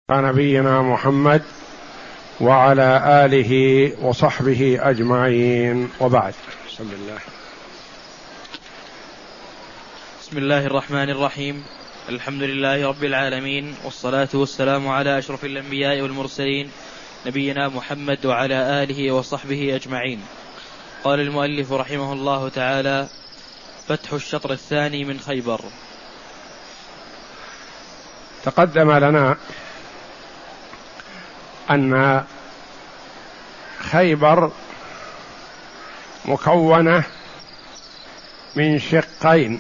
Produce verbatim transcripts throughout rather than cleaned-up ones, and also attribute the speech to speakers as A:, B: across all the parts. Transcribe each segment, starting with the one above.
A: نبينا محمد وعلى آله وصحبه أجمعين، وبعد. بسم الله
B: بسم الله الرحمن الرحيم. الحمد لله رب العالمين، والصلاة والسلام على أشرف الأنبياء والمرسلين نبينا محمد وعلى آله وصحبه أجمعين. قال المؤلف رحمه الله تعالى: فتح الشطر الثاني من خيبر.
A: تقدم لنا أن خيبر مكونة من شقين،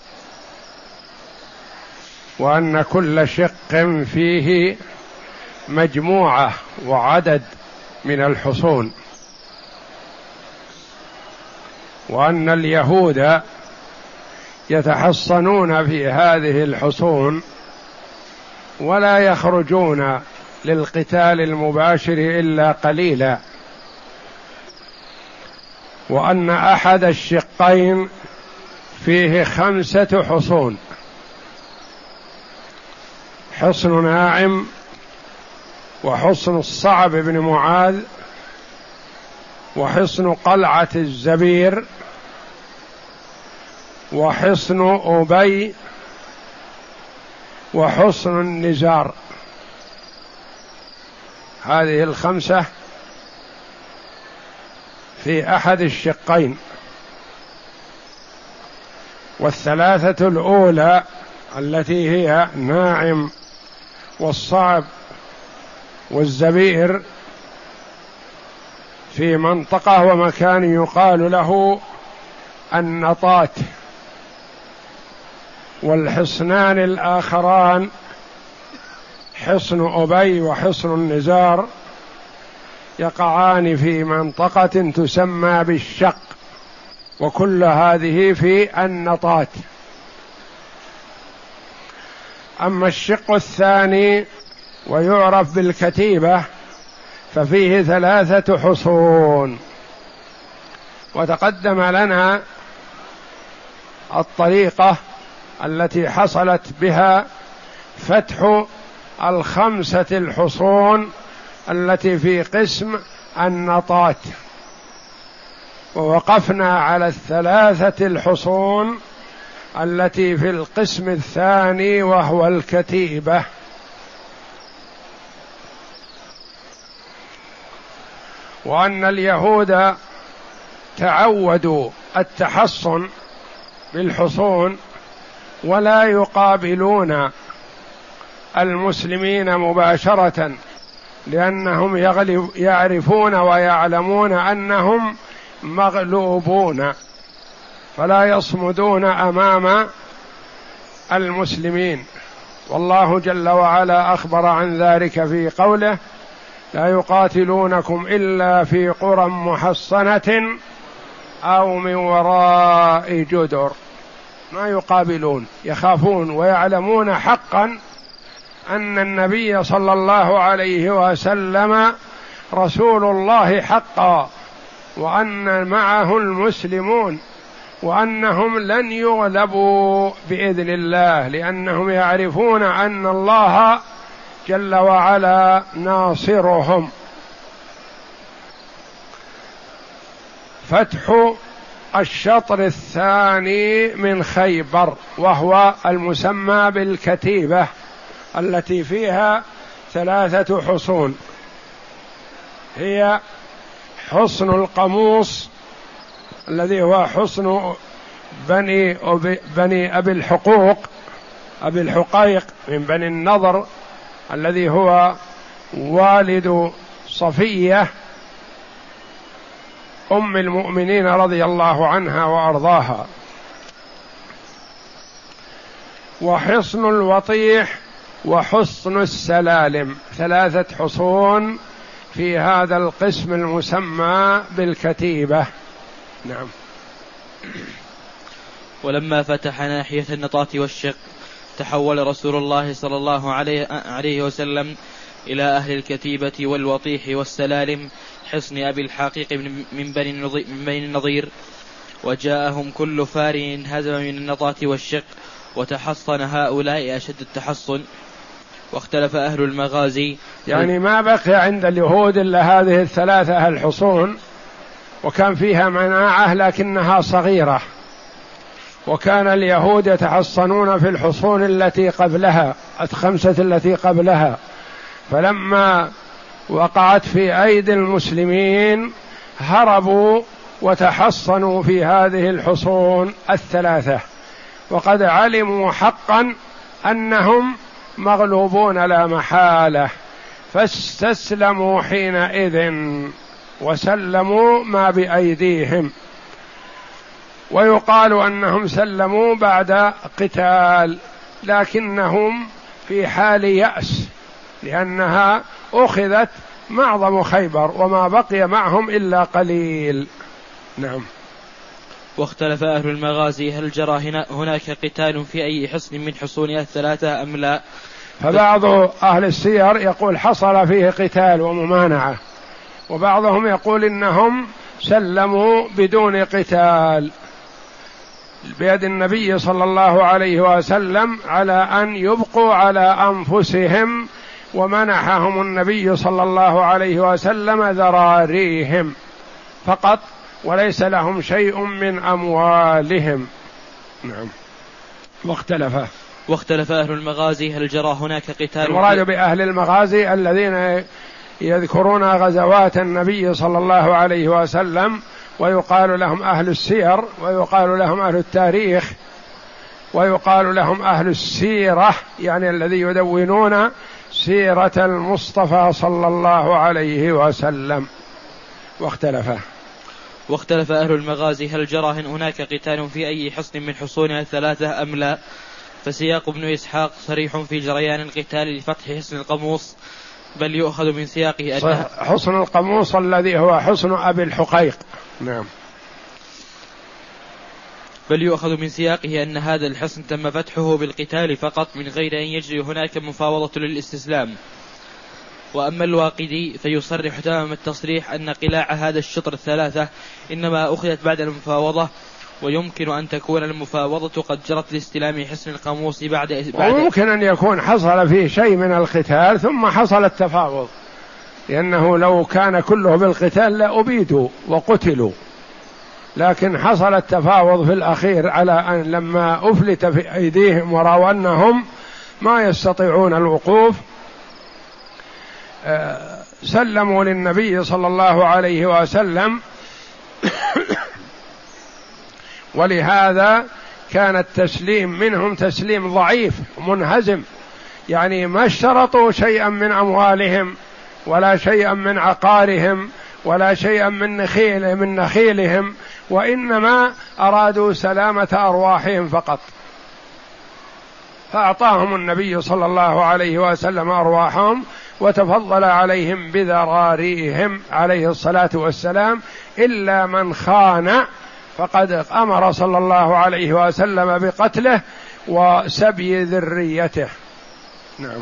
A: وأن كل شق فيه مجموعة وعدد من الحصون، وأن اليهود يتحصنون في هذه الحصون ولا يخرجون للقتال المباشر إلا قليلا، وأن أحد الشقين فيه خمسة حصون: حصن ناعم، وحصن الصعب بن معاذ، وحصن قلعة الزبير، وحصن أبي، وحصن النزار. هذه الخمسة في أحد الشقين، والثلاثة الأولى التي هي ناعم والصعب والزبير في منطقة ومكان يقال له النطات، والحصنان الآخران حصن أبي وحصن النزار يقعان في منطقة تسمى بالشق، وكل هذه في النطات. أما الشق الثاني ويعرف بالكتيبة ففيه ثلاثة حصون، وتقدم لنا الطريقة التي حصلت بها فتح الخمسة الحصون التي في قسم النطات، ووقفنا على الثلاثة الحصون التي في القسم الثاني وهو الكتيبة. وأن اليهود تعودوا التحصن بالحصون ولا يقابلون المسلمين مباشرة، لأنهم يغلب يعرفون ويعلمون أنهم مغلوبون، فلا يصمدون أمام المسلمين. والله جل وعلا أخبر عن ذلك في قوله: لا يقاتلونكم إلا في قرى محصنة أو من وراء جدر. ما يقابلون، يخافون ويعلمون حقا أن النبي صلى الله عليه وسلم رسول الله حقا، وأن معه المسلمون، وأنهم لن يغلبوا بإذن الله، لأنهم يعرفون أن الله جل وعلا ناصرهم. فتح الشطر الثاني من خيبر، وهو المسمى بالكتيبة، التي فيها ثلاثة حصون، هي حصن القموص الذي هو حصن بني أبي, بني أبي الحقوق أبي الحقيق من بني النضر، الذي هو والد صفية أم المؤمنين رضي الله عنها وأرضاها. وحصن الوطيح وحصن السلالم، ثلاثة حصون في هذا القسم المسمى بالكتيبة. نعم.
B: ولما فتح ناحية النطات والشق تحول رسول الله صلى الله عليه وسلم إلى أهل الكتيبة والوطيح والسلالم حصن أبي الحقيق من بني النضير، وجاءهم كل فار انهزم من النطات والشق، وتحصن هؤلاء أشد التحصن، واختلف أهل المغازي
A: يعني ما بقي عند اليهود إلا هذه الثلاثة الحصون، وكان فيها مناعة لكنها صغيرة، وكان اليهود يتحصنون في الحصون التي قبلها الخمسة التي قبلها، فلما وقعت في أيدي المسلمين هربوا وتحصنوا في هذه الحصون الثلاثة، وقد علموا حقا أنهم مغلوبون لا محالة، فاستسلموا حينئذ وسلموا ما بأيديهم. ويقال أنهم سلموا بعد قتال، لكنهم في حال يأس، لأنها أخذت معظم خيبر وما بقي معهم إلا قليل. نعم.
B: واختلف أهل المغازي هل جرى هناك قتال في أي حصن من حصونها الثلاثة أم لا؟
A: فبعض أهل السير يقول حصل فيه قتال وممانعة، وبعضهم يقول إنهم سلموا بدون قتال بيد النبي صلى الله عليه وسلم على أن يبقوا على أنفسهم، ومنحهم النبي صلى الله عليه وسلم ذراريهم فقط، وليس لهم شيء من أموالهم. نعم. واختلف
B: واختلف أهل المغازي هل جرى هناك قتال؟
A: المراد بأهل المغازي الذين يذكرون غزوات النبي صلى الله عليه وسلم، ويقال لهم أهل السير، ويقال لهم أهل التاريخ، ويقال لهم أهل السيرة، يعني الذي يدونون سيرة المصطفى صلى الله عليه وسلم. واختلف
B: واختلف أهل المغازي هل جرى هناك قتال في أي حصن من حصونها الثلاثة أم لا؟ فسياق ابن إسحاق صريح في جريان القتال لفتح حصن القموص، بل يؤخذ من سياقه أن
A: حصن القموص الذي هو حصن أبي الحقيق. نعم.
B: بل يؤخذ من سياقه أن هذا الحصن تم فتحه بالقتال فقط من غير أن يجري هناك مفاوضة للاستسلام. وأما الواقدي فيصرح تمام التصريح أن قلاع هذا الشطر الثلاثة إنما أخذت بعد المفاوضة، ويمكن أن تكون المفاوضة قد جرت لاستلام حصن القاموس بعد, بعد
A: وممكن أن يكون حصل فيه شيء من القتال ثم حصل التفاوض، لأنه لو كان كله بالقتال لأبيدوا وقتلوا، لكن حصل التفاوض في الأخير على أن لما أفلت في أيديهم ورأوا أنهم ما يستطيعون الوقوف سلموا للنبي صلى الله عليه وسلم. ولهذا كان التسليم منهم تسليم ضعيف منهزم، يعني ما اشترطوا شيئا من أموالهم ولا شيئا من عقارهم ولا شيئا من نخيل من نخيلهم، وإنما أرادوا سلامة أرواحهم فقط، فأعطاهم النبي صلى الله عليه وسلم أرواحهم وتفضل عليهم بذراريهم عليه الصلاة والسلام، إلا من خان فقد أمر صلى الله عليه وسلم بقتله وسبي ذريته. نعم.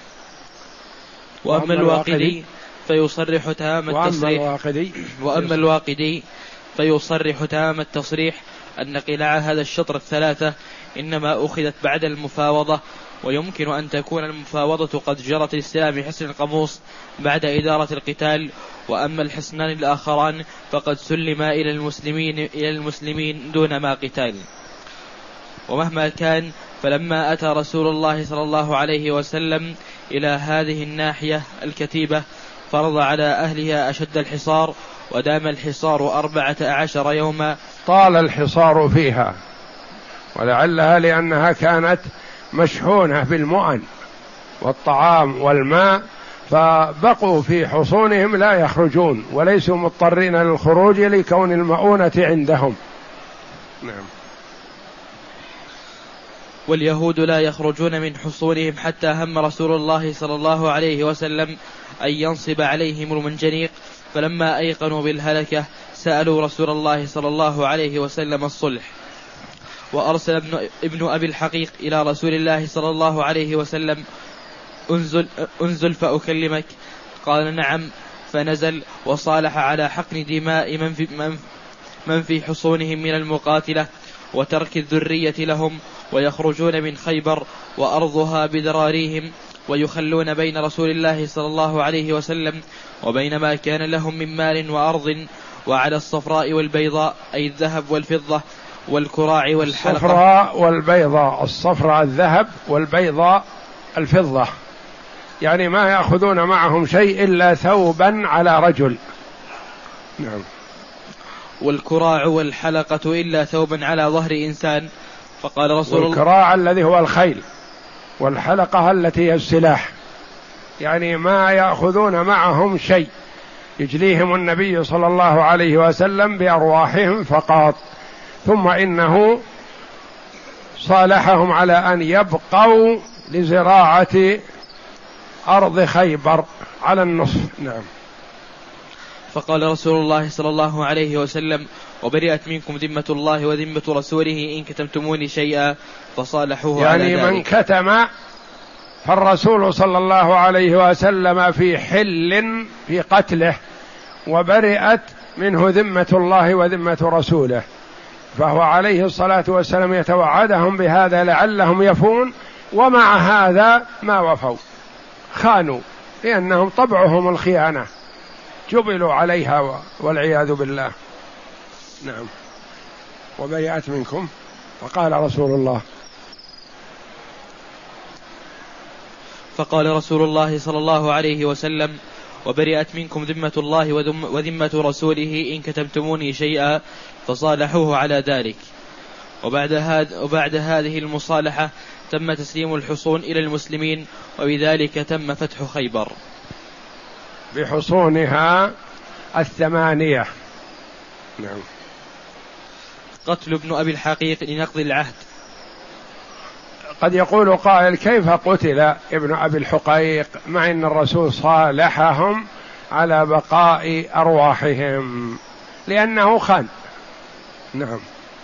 B: وأما الواقدي فيصرح تمام التصريح وأما الواقدي فيصرح تمام التصريح أن قلاع هذا الشطر الثلاثة إنما أخذت بعد المفاوضة، ويمكن أن تكون المفاوضة قد جرت لاستلام حصن القاموس بعد إدارة القتال. وأما الحصنان الآخران فقد سلما إلى المسلمين إلى المسلمين دون ما قتال. ومهما كان فلما أتى رسول الله صلى الله عليه وسلم إلى هذه الناحية الكتيبة فرض على أهلها أشد الحصار، ودام الحصار أربعة عشر يوما.
A: طال الحصار فيها، ولعلها لأنها كانت مشحونة بالمؤن والطعام والماء، فبقوا في حصونهم لا يخرجون وليسوا مضطرين للخروج لكون المؤونة عندهم. نعم.
B: واليهود لا يخرجون من حصونهم حتى هم رسول الله صلى الله عليه وسلم أن ينصب عليهم المنجنيق، فلما أيقنوا بالهلكة سألوا رسول الله صلى الله عليه وسلم الصلح. وأرسل ابن, ابن أبي الحقيق إلى رسول الله صلى الله عليه وسلم أنزل, أنزل فأكلمك، قال نعم، فنزل وصالح على حقن دماء من في, من, من في حصونهم من المقاتلة وترك الذرية لهم، ويخرجون من خيبر وأرضها بدراريهم، ويخلون بين رسول الله صلى الله عليه وسلم وبين ما كان لهم من مال وأرض، وعلى الصفراء والبيضاء أي الذهب والفضة والكراع والحلقة.
A: الصفراء والبيضاء، الصفراء الذهب والبيضاء الفضة، يعني ما يأخذون معهم شيء إلا ثوبا على رجل. نعم.
B: والكراع والحلقة إلا ثوبا على ظهر إنسان. فقال رسول الله،
A: والكراع الذي هو الخيل، والحلقة التي هي السلاح، يعني ما يأخذون معهم شيء، يجليهم النبي صلى الله عليه وسلم بأرواحهم فقط. ثم إنه صالحهم على أن يبقوا لزراعة أرض خيبر على النصف. نعم.
B: فقال رسول الله صلى الله عليه وسلم: وبرئت منكم ذمة الله وذمة رسوله إن كتمتموني شيئا فصالحوه
A: يعني
B: على ذلك.
A: من كتم فالرسول صلى الله عليه وسلم في حل في قتله، وبرئت منه ذمة الله وذمة رسوله، فهو عليه الصلاة والسلام يتوعدهم بهذا لعلهم يفون، ومع هذا ما وفوا، خانوا، لأنهم طبعهم الخيانة، جبلوا عليها والعياذ بالله. نعم. وبرئت منكم، فقال رسول الله
B: فقال رسول الله صلى الله عليه وسلم: وبرئت منكم ذمة الله وذمة رسوله إن كتمتموني شيئا فصالحوه على ذلك. وبعد, هذ وبعد هذه المصالحة تم تسليم الحصون إلى المسلمين، وبذلك تم فتح خيبر
A: بحصونها الثمانية. نعم.
B: قتل ابن أبي الحقيق لنقض العهد.
A: قد يقول قائل: كيف قتل ابن أبي الحقيق مع أن الرسول صالحهم على بقاء أرواحهم؟ لأنه خان. نعم.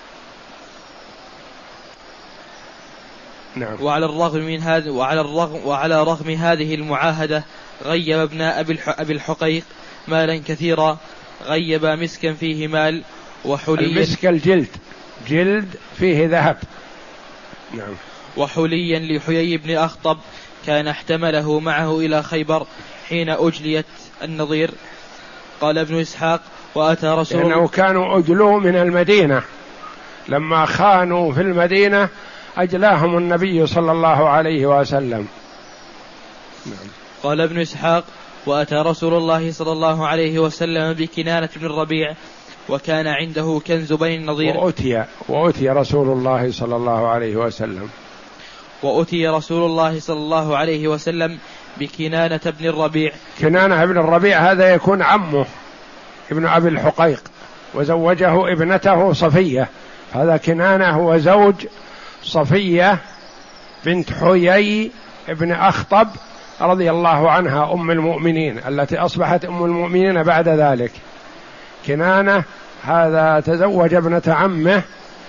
A: نعم.
B: وعلى الرغم من هذا وعلى الرغم وعلى رغم هذه المعاهدة غيب ابن أبي الحقيق مالا كثيرا، غيب مسكا فيه مال وحليا.
A: المسك الجلد، جلد فيه ذهب. نعم.
B: وحليا لحيي بن أخطب كان احتمله معه إلى خيبر حين أجليت النظير. قال ابن إسحاق: وأتى رسول الله،
A: لأنه كانوا أجلوا من المدينة، لما خانوا في المدينة أجلاهم النبي صلى الله عليه وسلم.
B: نعم. قال ابن إسحاق: وأتى رسول الله صلى الله عليه وسلم بكنانة بن الربيع وكان عنده كنز بني النضير.
A: وأتي, وأتي رسول الله صلى الله عليه وسلم
B: وأتي رسول الله صلى الله عليه وسلم بكنانة بن الربيع.
A: كنانة بن الربيع هذا يكون عمه ابن أبي الحقيق، وزوجه ابنته صفية. هذا كنانة هو زوج صفية بنت حيي ابن أخطب رضي الله عنها أم المؤمنين، التي أصبحت أم المؤمنين بعد ذلك. كنانة هذا تزوج ابنة عمه،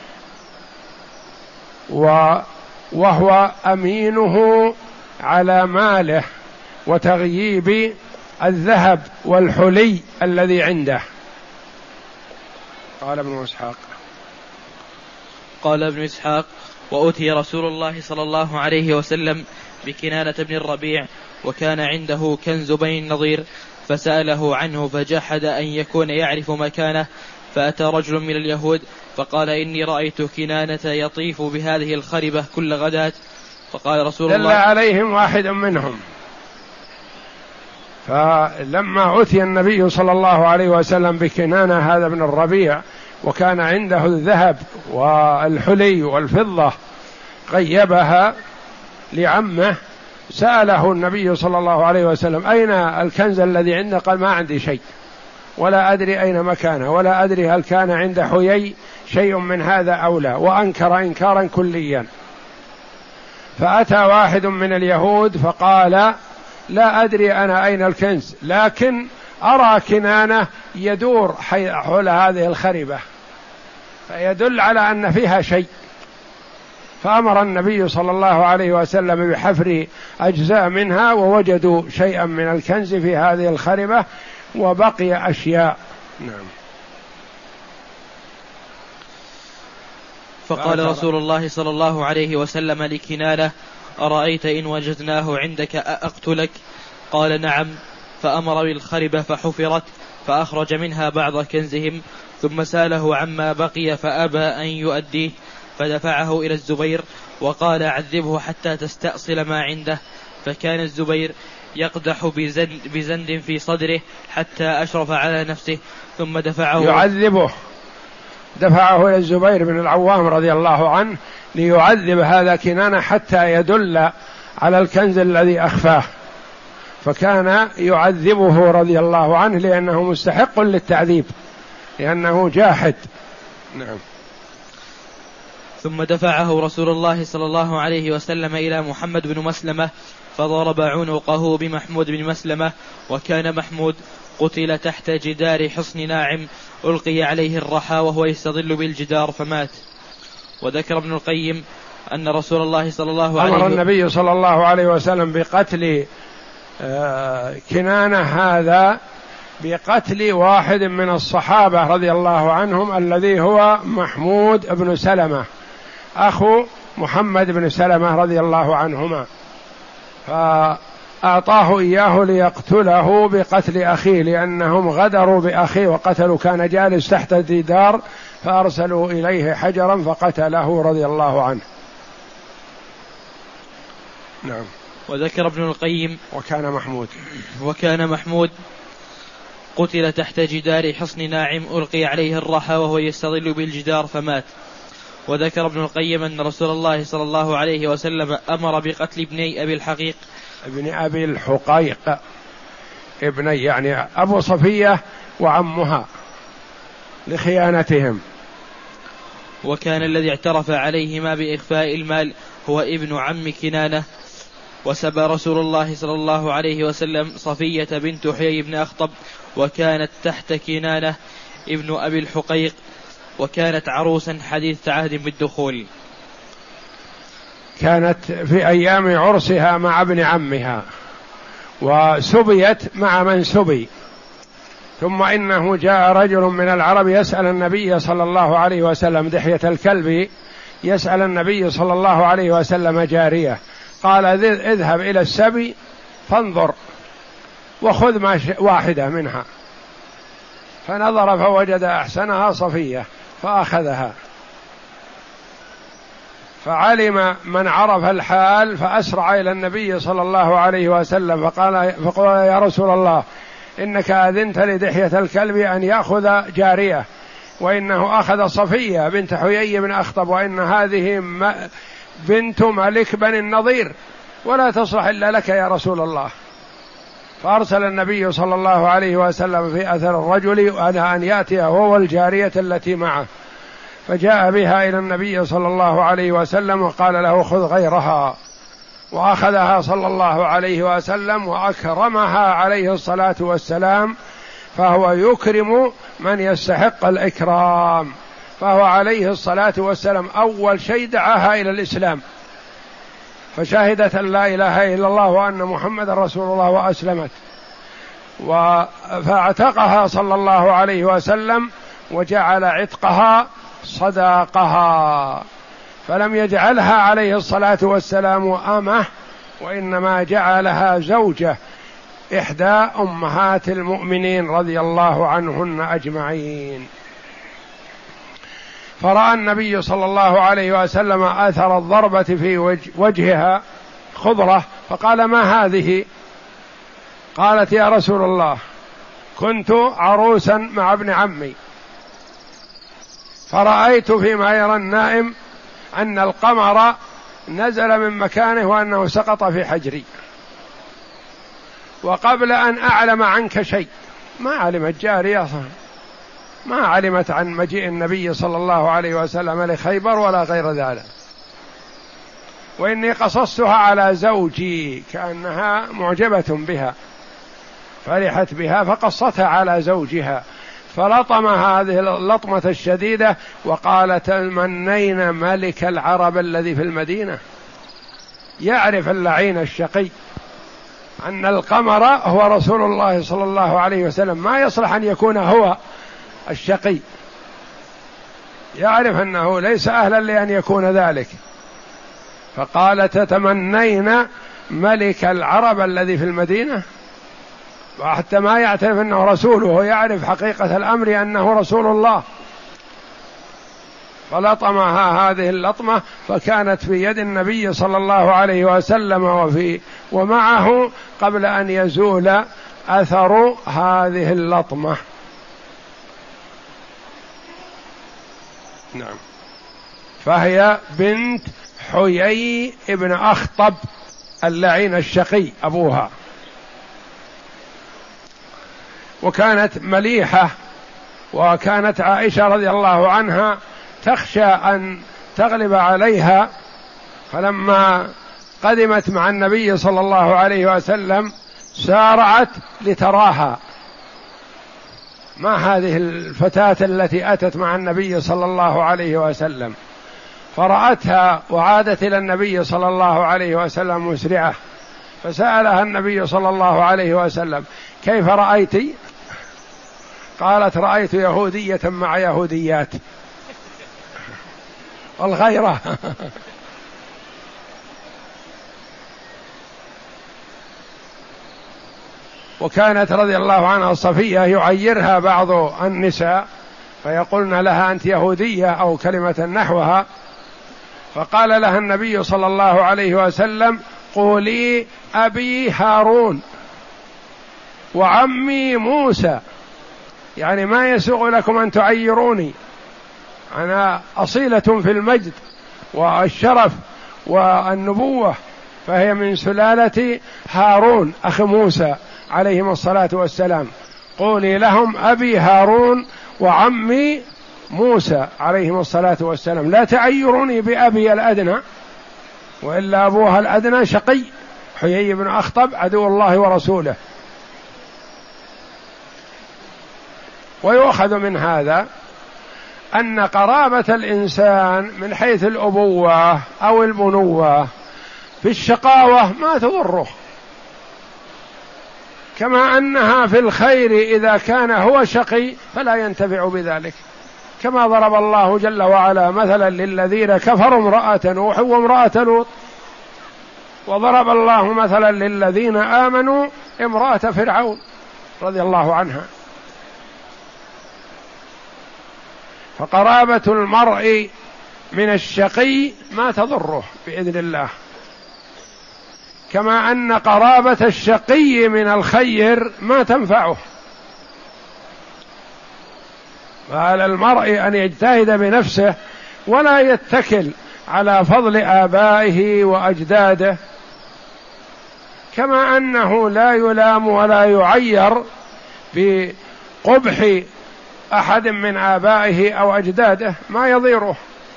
A: وهو أمينه على ماله وتغييب الذهب والحلي الذي عنده. قال ابن إسحاق
B: قال ابن إسحاق: وأتي رسول الله صلى الله عليه وسلم بكنانة بن الربيع وكان عنده كنز بني النضير، فسأله عنه فجحد أن يكون يعرف مكانه. فأتى رجل من اليهود فقال: إني رأيت كنانة يطيف بهذه الخربة كل غداة. فقال رسول الله:
A: دل عليهم واحد منهم. فلما أتي النبي صلى الله عليه وسلم بكنانة هذا بن الربيع وكان عنده الذهب والحلي والفضة غيبها لعمه، سأله النبي صلى الله عليه وسلم: أين الكنز الذي عنده؟ قال: ما عندي شيء، ولا أدري أين مكانه، ولا أدري هل كان عند حيي شيء من هذا أو لا، وأنكر إنكارا كليا. فأتى واحد من اليهود فقال: لا أدري أنا أين الكنز، لكن أرى كنانة يدور حول هذه الخربة، فيدل على أن فيها شيء. فأمر النبي صلى الله عليه وسلم بحفر أجزاء منها، ووجدوا شيئا من الكنز في هذه الخربة وبقي أشياء. نعم.
B: فقال رسول الله صلى الله عليه وسلم لكنانة: أرأيت إن وجدناه عندك أقتلك؟ قال نعم. فأمر بالخربة فحفرت فأخرج منها بعض كنزهم، ثم سأله عما بقي فأبى أن يؤديه، فدفعه إلى الزبير وقال عذبه حتى تستأصل ما عنده. فكان الزبير يقدح بزند, بزند في صدره حتى أشرف على نفسه، ثم دفعه
A: يعذبه، دفعه إلى الزبير بن العوام رضي الله عنه ليعذب هذا كنانة حتى يدل على الكنز الذي أخفاه، فكان يعذبه رضي الله عنه لأنه مستحق للتعذيب لأنه جاحد. نعم.
B: ثم دفعه رسول الله صلى الله عليه وسلم إلى محمد بن مسلمة فضرب عنقه بمحمود بن مسلمة، وكان محمود قتل تحت جدار حصن ناعم ألقي عليه الرحى وهو يستظل بالجدار فمات. وذكر ابن القيم أن رسول الله صلى الله عليه
A: وسلم أمر النبي صلى الله عليه وسلم بقتل كنانة هذا بقتل واحد من الصحابة رضي الله عنهم الذي هو محمود بن سلمة أخو محمد بن سلمة رضي الله عنهما، فأعطاه إياه ليقتله بقتل أخيه لأنهم غدروا بأخيه وقتلوا، كان جالس تحت الجدار فأرسلوا إليه حجرا فقتله رضي الله عنه. نعم.
B: وذكر ابن القيم
A: وكان محمود
B: وكان محمود قتل تحت جدار حصن ناعم ألقي عليه الرحى وهو يستظل بالجدار فمات. وذكر ابن القيم أن رسول الله صلى الله عليه وسلم أمر بقتل ابني أبي الحقيق
A: ابن أبي الحقيق ابني يعني أبو صفية وعمها لخيانتهم.
B: وكان الذي اعترف عليهما بإخفاء المال هو ابن عم كنانة. وسبى رسول الله صلى الله عليه وسلم صفية بنت حيي بن أخطب وكانت تحت كنانة ابن أبي الحقيق، وكانت عروسا حديث عهد بالدخول،
A: كانت في أيام عرسها مع ابن عمها وسبيت مع من سبي. ثم إنه جاء رجل من العرب يسأل النبي صلى الله عليه وسلم، دحية الكلب يسأل النبي صلى الله عليه وسلم جارية، قال اذهب إلى السبي فانظر وخذ ما واحدة منها، فنظر فوجد أحسنها صفية فأخذها، فعلم من عرف الحال فأسرع إلى النبي صلى الله عليه وسلم فقال, فقال يا رسول الله إنك أذنت لدحية الكلب أن يأخذ جارية، وإنه أخذ صفية بنت حيي بن أخطب، وإن هذه بنت ملك بن النضير ولا تصلح إلا لك يا رسول الله. فأرسل النبي صلى الله عليه وسلم في أثر الرجل على أن يأتي هو والجارية التي معه، فجاء بها إلى النبي صلى الله عليه وسلم وقال له خذ غيرها، وأخذها صلى الله عليه وسلم وأكرمها عليه الصلاة والسلام، فهو يكرم من يستحق الإكرام، فهو عليه الصلاة والسلام أول شيء دعاها إلى الإسلام، فشهدت أن لا إله إلا الله وأن محمد رسول الله وأسلمت، فاعتقها صلى الله عليه وسلم وجعل عتقها صداقها، فلم يجعلها عليه الصلاة والسلام أمه، وإنما جعلها زوجة إحدى أمهات المؤمنين رضي الله عنهن أجمعين. فرأى النبي صلى الله عليه وسلم أثر الضربة في وجهها خضرة، فقال ما هذه؟ قالت يا رسول الله كنت عروسا مع ابن عمي، فرأيت فيما يرى النائم أن القمر نزل من مكانه وأنه سقط في حجري، وقبل أن أعلم عنك شيء، ما علمت جارية ما علمت عن مجيء النبي صلى الله عليه وسلم لخيبر ولا غير ذلك، وإني قصصتها على زوجي، كأنها معجبة بها فرحت بها فقصتها على زوجها، فلطم هذه اللطمة الشديدة وقال تمنين ملك العرب الذي في المدينة. يعرف اللعين الشقي أن القمر هو رسول الله صلى الله عليه وسلم، ما يصلح أن يكون هو الشقي، يعرف أنه ليس أهلا لأن يكون ذلك، فقال تتمنين ملك العرب الذي في المدينة، وحتى ما يعترف أنه رسول وهو يعرف حقيقة الأمر أنه رسول الله. فلطمها هذه اللطمة فكانت في يد النبي صلى الله عليه وسلم وفي ومعه قبل أن يزول أثر هذه اللطمة. نعم. فهي بنت حيي ابن أخطب اللعين الشقي أبوها، وكانت مليحة، وكانت عائشة رضي الله عنها تخشى أن تغلب عليها، فلما قدمت مع النبي صلى الله عليه وسلم سارعت لتراها، ما هذه الفتاة التي أتت مع النبي صلى الله عليه وسلم، فرأتها وعادت إلى النبي صلى الله عليه وسلم مسرعة، فسألها النبي صلى الله عليه وسلم كيف رأيت؟ قالت رأيت يهودية مع يهوديات، والغيرة. وكانت رضي الله عنها صفية يعيرها بعض النساء فيقولن لها أنت يهودية أو كلمة نحوها، فقال لها النبي صلى الله عليه وسلم قولي أبي هارون وعمي موسى، يعني ما يسوغ لكم أن تعيروني، أنا أصيلة في المجد والشرف والنبوة، فهي من سلالة هارون أخي موسى عليهم الصلاة والسلام، قولي لهم أبي هارون وعمي موسى عليهم الصلاة والسلام، لا تعيروني بأبي الأدنى، وإلا أبوها الأدنى شقي حيي بن أخطب عدو الله ورسوله. ويؤخذ من هذا أن قرابة الإنسان من حيث الأبوة أو البنوة في الشقاوة ما تضره، كما أنها في الخير إذا كان هو شقي فلا ينتفع بذلك، كما ضرب الله جل وعلا مثلا للذين كفروا امرأة نوح وامرأة لوط، وضرب الله مثلا للذين آمنوا امرأة فرعون رضي الله عنها. فقرابة المرء من الشقي ما تضره بإذن الله، كما أن قرابة الشقي من الخير ما تنفعه. فعلى المرء أن يجتهد بنفسه ولا يتكل على فضل آبائه وأجداده، كما أنه لا يلام ولا يعير بقبح أحد من آبائه أو أجداده، ما يضيره.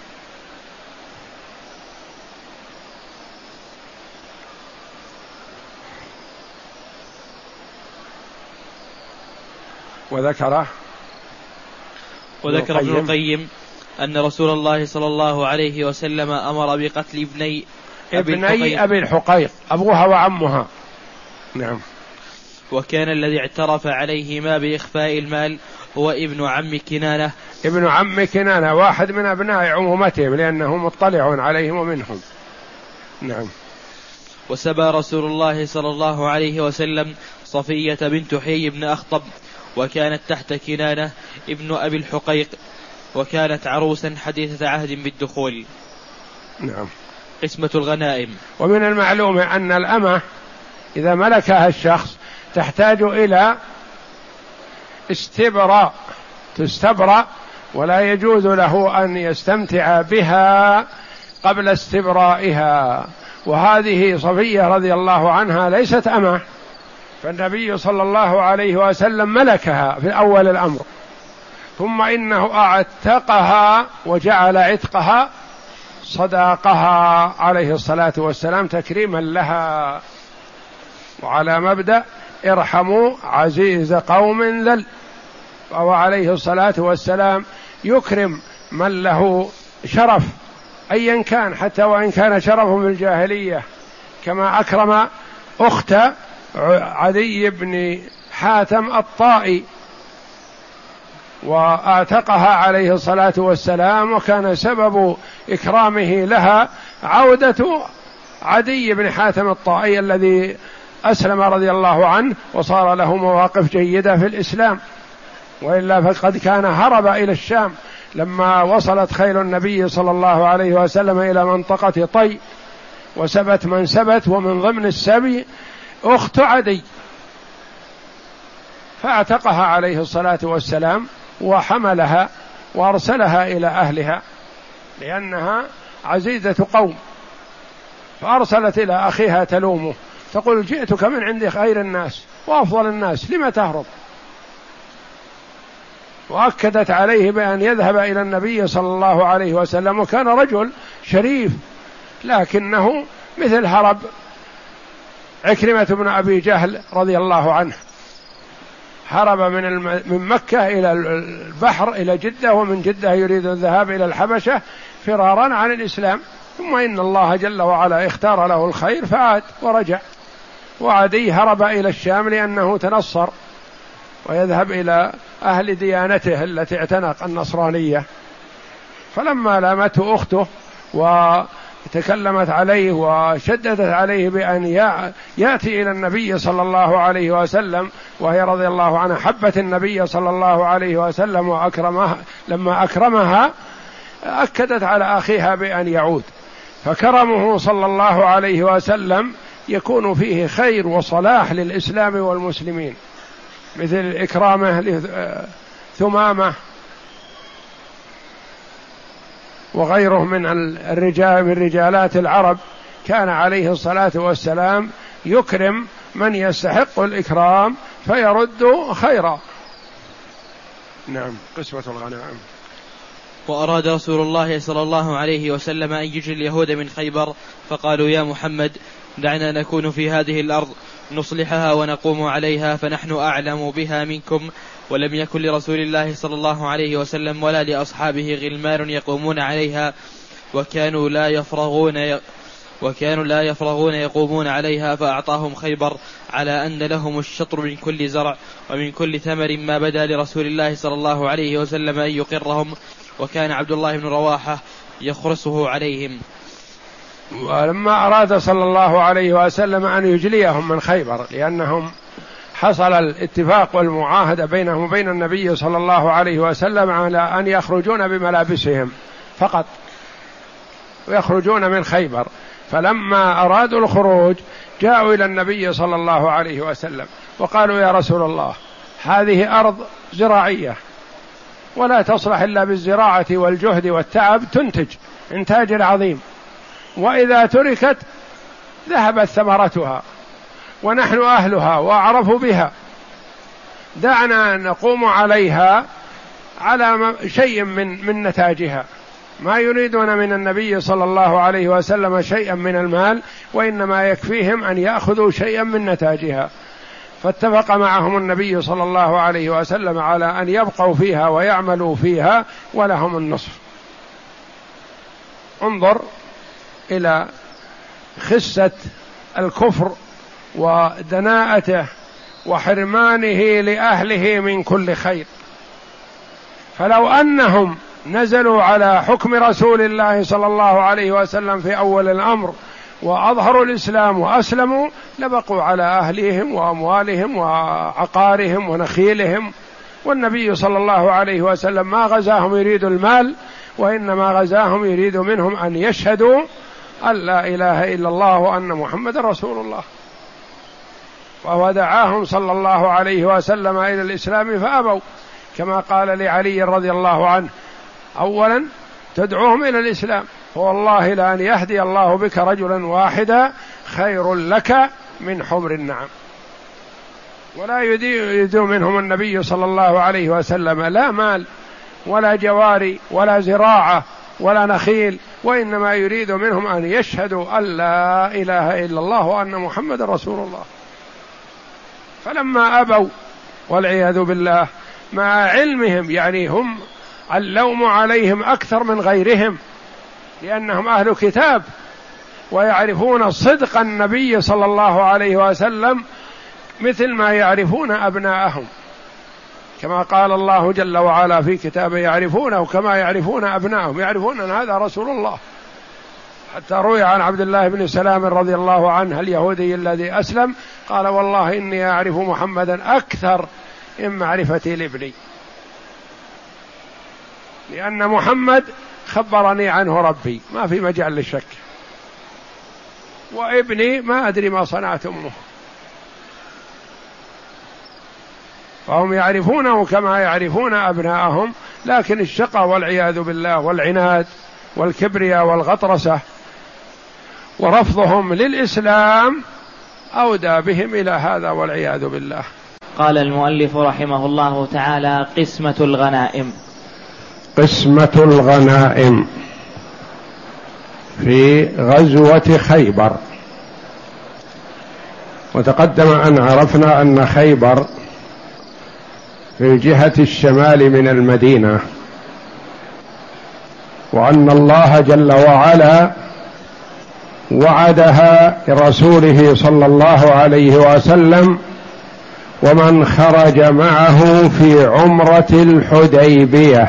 A: وذكره
B: وذكر ابن القيم أن رسول الله صلى الله عليه وسلم أمر بقتل ابني أبي
A: ابني
B: الحقيق,
A: أبي الحقيق أبوها وعمها. نعم.
B: وكان الذي اعترف عليهما بإخفاء المال هو ابن عم كنانة
A: ابن عم كنانة واحد من أبناء عمومتهم لأنه مطلع عليهم ومنهم. نعم.
B: وسبى رسول الله صلى الله عليه وسلم صفية بنت حيي بن أخطب، وكانت تحت كنانة ابن أبي الحقيق، وكانت عروسا حديثة عهد بالدخول.
A: نعم.
B: قسمة الغنائم.
A: ومن المعلوم أن الأمة إذا ملكها الشخص تحتاج إلى استبراء، تستبرأ، ولا يجوز له أن يستمتع بها قبل استبرائها. وهذه صفية رضي الله عنها ليست أمة، فالنبي صلى الله عليه وسلم ملكها في أول الأمر، ثم إنه أعتقها وجعل عتقها صداقها عليه الصلاة والسلام تكريما لها، وعلى مبدأ ارحموا عزيز قوم ذل، فهو عليه الصلاة والسلام يكرم من له شرف أيا كان، حتى وإن كان شرفه في الجاهلية، كما أكرم أخت عدي بن حاتم الطائي وأعتقها عليه الصلاة والسلام، وكان سبب إكرامه لها عودة عدي بن حاتم الطائي الذي أسلم رضي الله عنه وصار له مواقف جيدة في الإسلام، وإلا فقد كان هرب إلى الشام لما وصلت خيل النبي صلى الله عليه وسلم إلى منطقة طي وسبت من سبت، ومن ضمن السبي أخت عدي، فاعتقها عليه الصلاة والسلام وحملها وأرسلها إلى أهلها لأنها عزيزة قوم، فأرسلت إلى أخيها تلومه تقول جئتك من عند خير الناس وأفضل الناس لما تهرب، وأكدت عليه بأن يذهب إلى النبي صلى الله عليه وسلم، وكان رجل شريف لكنه مثل هرب عكرمة بن أبي جهل رضي الله عنه، هرب من الم... من مكة إلى البحر إلى جدة، ومن جدة يريد الذهاب إلى الحبشة فرارا عن الإسلام، ثم إن الله جل وعلا اختار له الخير فعاد ورجع. وعدي هرب إلى الشام لأنه تنصر ويذهب إلى أهل ديانته التي اعتنق النصرانية، فلما لامته أخته وتكلمت عليه وشددت عليه بأن يأتي إلى النبي صلى الله عليه وسلم، وهي رضي الله عنها حبت النبي صلى الله عليه وسلم وأكرمها، لما أكرمها أكدت على أخيها بأن يعود، فكرمه صلى الله عليه وسلم يكون فيه خير وصلاح للإسلام والمسلمين، مثل إكرامه لثمامة وغيره من الرجال من رجالات العرب، كان عليه الصلاة والسلام يكرم من يستحق الإكرام فيرد خيرا. نعم. قسمة الغنائم.
B: وأراد رسول الله صلى الله عليه وسلم أن يجري اليهود من خيبر، فقالوا يا محمد دعنا نكون في هذه الأرض نصلحها ونقوم عليها، فنحن أعلم بها منكم، ولم يكن لرسول الله صلى الله عليه وسلم ولا لأصحابه غلمان يقومون عليها، وكانوا لا يفرغون ي... وكانوا لا يفرغون يقومون عليها، فأعطاهم خيبر على أن لهم الشطر من كل زرع ومن كل ثمر ما بدا لرسول الله صلى الله عليه وسلم أن يقرهم، وكان عبد الله بن رواحة يخرسه عليهم.
A: ولما أراد صلى الله عليه وسلم أن يجليهم من خيبر، لأنهم حصل الاتفاق والمعاهدة بينهم وبين النبي صلى الله عليه وسلم على أن يخرجون بملابسهم فقط ويخرجون من خيبر، فلما أرادوا الخروج جاءوا إلى النبي صلى الله عليه وسلم وقالوا يا رسول الله هذه أرض زراعية ولا تصلح إلا بالزراعة والجهد والتعب، تنتج إنتاج عظيم، وإذا تركت ذهبت ثمرتها ونحن أهلها وأعرف بها، دعنا نقوم عليها على شيء من من نتاجها، ما يريدون من النبي صلى الله عليه وسلم شيئا من المال، وإنما يكفيهم أن يأخذوا شيئا من نتاجها. فاتفق معهم النبي صلى الله عليه وسلم على أن يبقوا فيها ويعملوا فيها ولهم النصف. انظر إلى خسة الكفر ودناءته وحرمانه لأهله من كل خير، فلو أنهم نزلوا على حكم رسول الله صلى الله عليه وسلم في أول الأمر وأظهروا الإسلام وأسلموا لبقوا على أهليهم وأموالهم وعقارهم ونخيلهم، والنبي صلى الله عليه وسلم ما غزاهم يريد المال، وإنما غزاهم يريد منهم أن يشهدوا أن لا إله إلا الله وأن محمد رسول الله، وهو دعاهم صلى الله عليه وسلم إلى الإسلام فأبوا، كما قال لعلي رضي الله عنه أولا تدعوهم إلى الإسلام، فوالله لأن يهدي الله بك رجلا واحدا خير لك من حمر النعم. ولا يريد منهم النبي صلى الله عليه وسلم لا مال ولا جواري ولا زراعة ولا نخيل، وإنما يريد منهم أن يشهدوا أن لا إله إلا الله وأن محمد رسول الله. فلما أبوا والعياذ بالله مع علمهم، يعني هم اللوم عليهم أكثر من غيرهم لأنهم أهل كتاب ويعرفون صدق النبي صلى الله عليه وسلم مثل ما يعرفون أبناءهم، كما قال الله جل وعلا في كتابه: يعرفونه كما يعرفون أبنائهم، يعرفون أن هذا رسول الله. حتى روي عن عبد الله بن سلام رضي الله عنه اليهودي الذي أسلم قال: والله إني أعرف محمدا أكثر من معرفتي لابني، لأن محمد خبرني عنه ربي، ما في مجال للشك، وابني ما أدري ما صنعت أمه. فهم يعرفونه كما يعرفون أبناءهم، لكن الشقى والعياذ بالله والعناد والكبرياء والغطرسة ورفضهم للإسلام أودى بهم إلى هذا والعياذ بالله.
C: قال المؤلف رحمه الله تعالى: قسمة الغنائم.
A: قسمة الغنائم في غزوة خيبر. وتقدم أن عرفنا أن خيبر في جهة الشمال من المدينة، وأن الله جل وعلا وعدها لرسوله صلى الله عليه وسلم ومن خرج معه في عمرة الحديبية.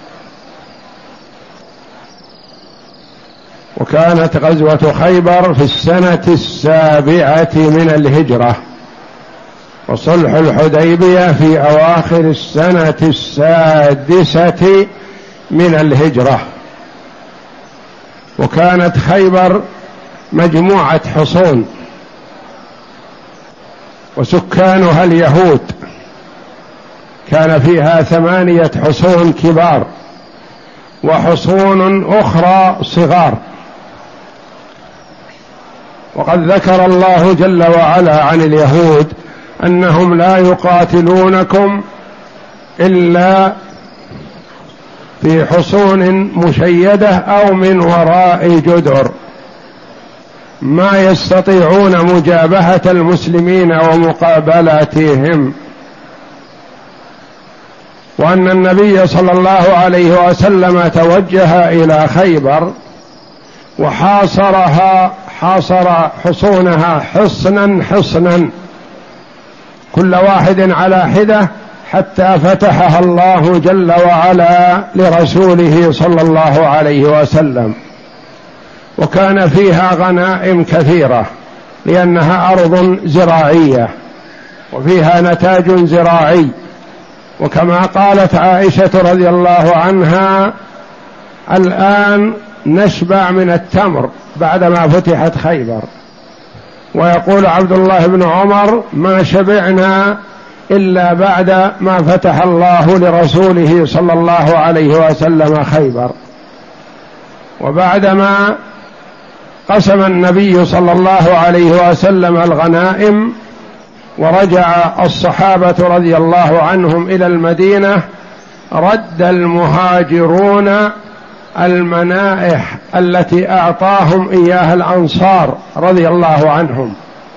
A: وكانت غزوة خيبر في السنة السابعة من الهجرة، وصلح الحديبية في أواخر السنة السادسة من الهجرة. وكانت خيبر مجموعة حصون وسكانها اليهود، كان فيها ثمانية حصون كبار وحصون أخرى صغار. وقد ذكر الله جل وعلا عن اليهود أنهم لا يقاتلونكم إلا في حصون مشيدة أو من وراء جدر، ما يستطيعون مجابهة المسلمين ومقابلتهم. وأن النبي صلى الله عليه وسلم توجه إلى خيبر وحاصرها، حاصر حصونها حصنا حصنا كل واحد على حدة، حتى فتحها الله جل وعلا لرسوله صلى الله عليه وسلم. وكان فيها غنائم كثيرة لأنها أرض زراعية وفيها نتاج زراعي. وكما قالت عائشة رضي الله عنها: الآن نشبع من التمر بعدما فتحت خيبر. ويقول عبد الله بن عمر: ما شبعنا إلا بعد ما فتح الله لرسوله صلى الله عليه وسلم خيبر. وبعدما قسم النبي صلى الله عليه وسلم الغنائم ورجع الصحابة رضي الله عنهم إلى المدينة، رد المهاجرون المنائح التي أعطاهم إياها الأنصار رضي الله عنهم.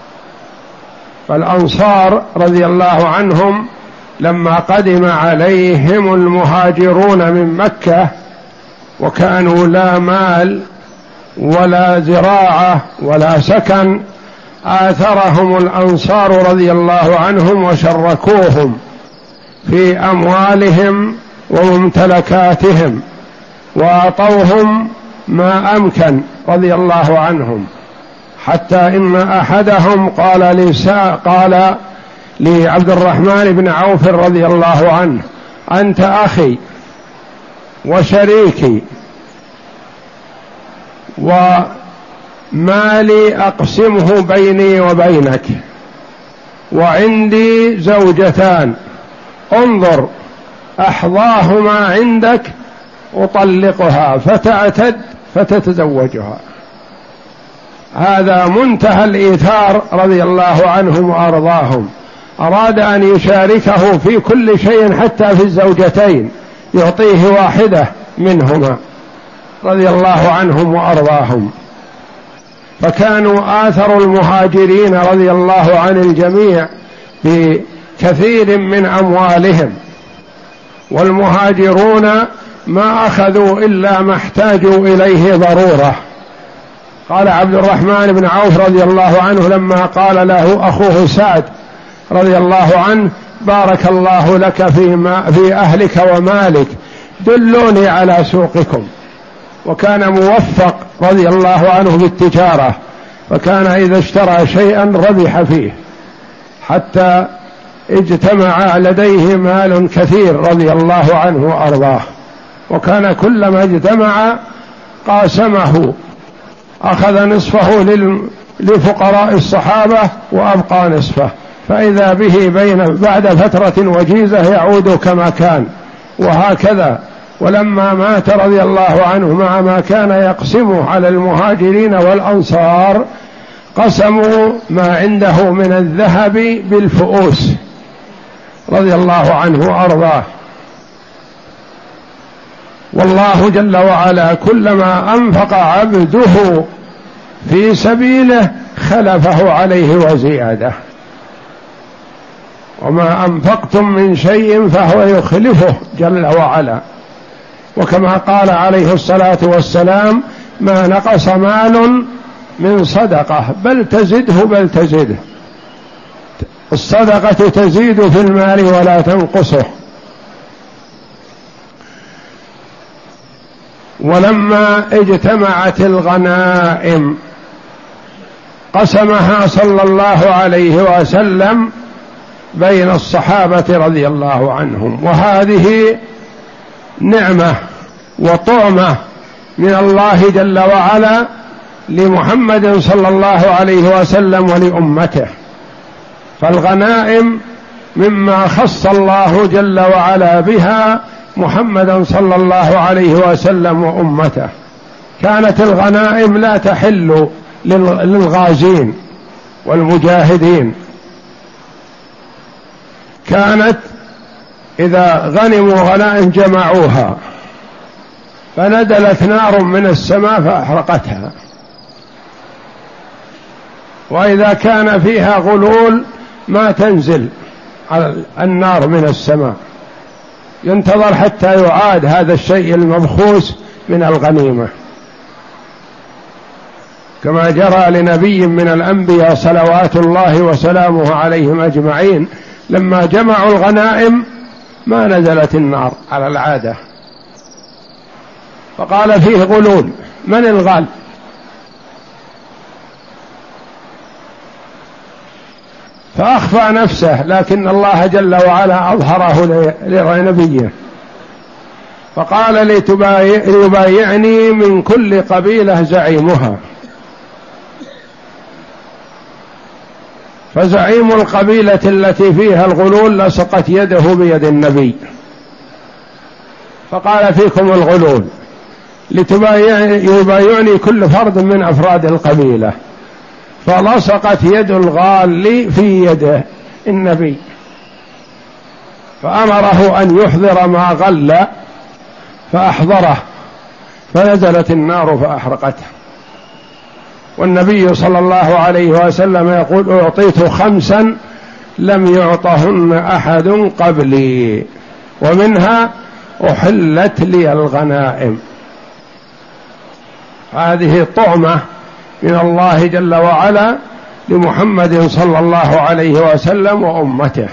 A: فالأنصار رضي الله عنهم لما قدم عليهم المهاجرون من مكة وكانوا لا مال ولا زراعة ولا سكن، آثرهم الأنصار رضي الله عنهم وشركوهم في أموالهم وممتلكاتهم وأعطوهم ما أمكن رضي الله عنهم، حتى إن أحدهم قال لسا قال لعبد الرحمن بن عوف رضي الله عنه: أنت أخي وشريكي، ومالي أقسمه بيني وبينك، وعندي زوجتان، انظر أحظاهما عندك أطلقها فتعتد فتتزوجها. هذا منتهى الإيثار رضي الله عنهم وأرضاهم. أراد أن يشاركه في كل شيء حتى في الزوجتين، يعطيه واحدة منهما رضي الله عنهم وأرضاهم. فكانوا آثروا المهاجرين رضي الله عن الجميع في كثير من أموالهم، والمهاجرون ما أخذوا إلا ما احتاجوا إليه ضرورة. قال عبد الرحمن بن عوف رضي الله عنه لما قال له أخوه سعد رضي الله عنه: بارك الله لك في, ما في أهلك ومالك، دلوني على سوقكم. وكان موفق رضي الله عنه بالتجارة، فكان إذا اشترى شيئا ربح فيه حتى اجتمع لديه مال كثير رضي الله عنه وأرضاه، وكان كلما اجتمع قاسمه، أخذ نصفه لفقراء الصحابة وأبقى نصفه، فإذا به بين بعد فترة وجيزة يعود كما كان، وهكذا. ولما مات رضي الله عنه مع ما كان يقسمه على المهاجرين والأنصار، قسموا ما عنده من الذهب بالفؤوس رضي الله عنه وأرضاه. والله جل وعلا كلما أنفق عبده في سبيله خلفه عليه وزيادة، وما أنفقتم من شيء فهو يخلفه جل وعلا. وكما قال عليه الصلاة والسلام: ما نقص مال من صدقة بل تزده بل تزده. الصدقة تزيد في المال ولا تنقصه. ولما اجتمعت الغنائم قسمها صلى الله عليه وسلم بين الصحابة رضي الله عنهم، وهذه نعمة وطعمة من الله جل وعلا لمحمد صلى الله عليه وسلم ولأمته. فالغنائم مما خص الله جل وعلا بها محمدا صلى الله عليه وسلم وأمته. كانت الغنائم لا تحل للغازين والمجاهدين، كانت إذا غنموا غنائم جمعوها فنزلت نار من السماء فأحرقتها، وإذا كان فيها غلول ما تنزل على النار من السماء، ينتظر حتى يعاد هذا الشيء المبخوس من الغنيمة، كما جرى لنبي من الأنبياء صلوات الله وسلامه عليهم أجمعين لما جمعوا الغنائم ما نزلت النار على العادة، فقال فيه غلول، من الغال؟ فأخفى نفسه، لكن الله جل وعلا أظهره لنبيه، فقال ليبايعني من كل قبيلة زعيمها. فزعيم القبيلة التي فيها الغلول لصقت يده بيد النبي، فقال فيكم الغلول، ليبايعني كل فرد من أفراد القبيلة، فلصقت يد الغال في يد النبي، فأمره أن يحضر ما غل فأحضره، فنزلت النار فأحرقته. والنبي صلى الله عليه وسلم يقول: أعطيت خمسا لم يعطهن أحد قبلي، ومنها أحلت لي الغنائم. هذه طعمة من الله جل وعلا لمحمد صلى الله عليه وسلم وأمته.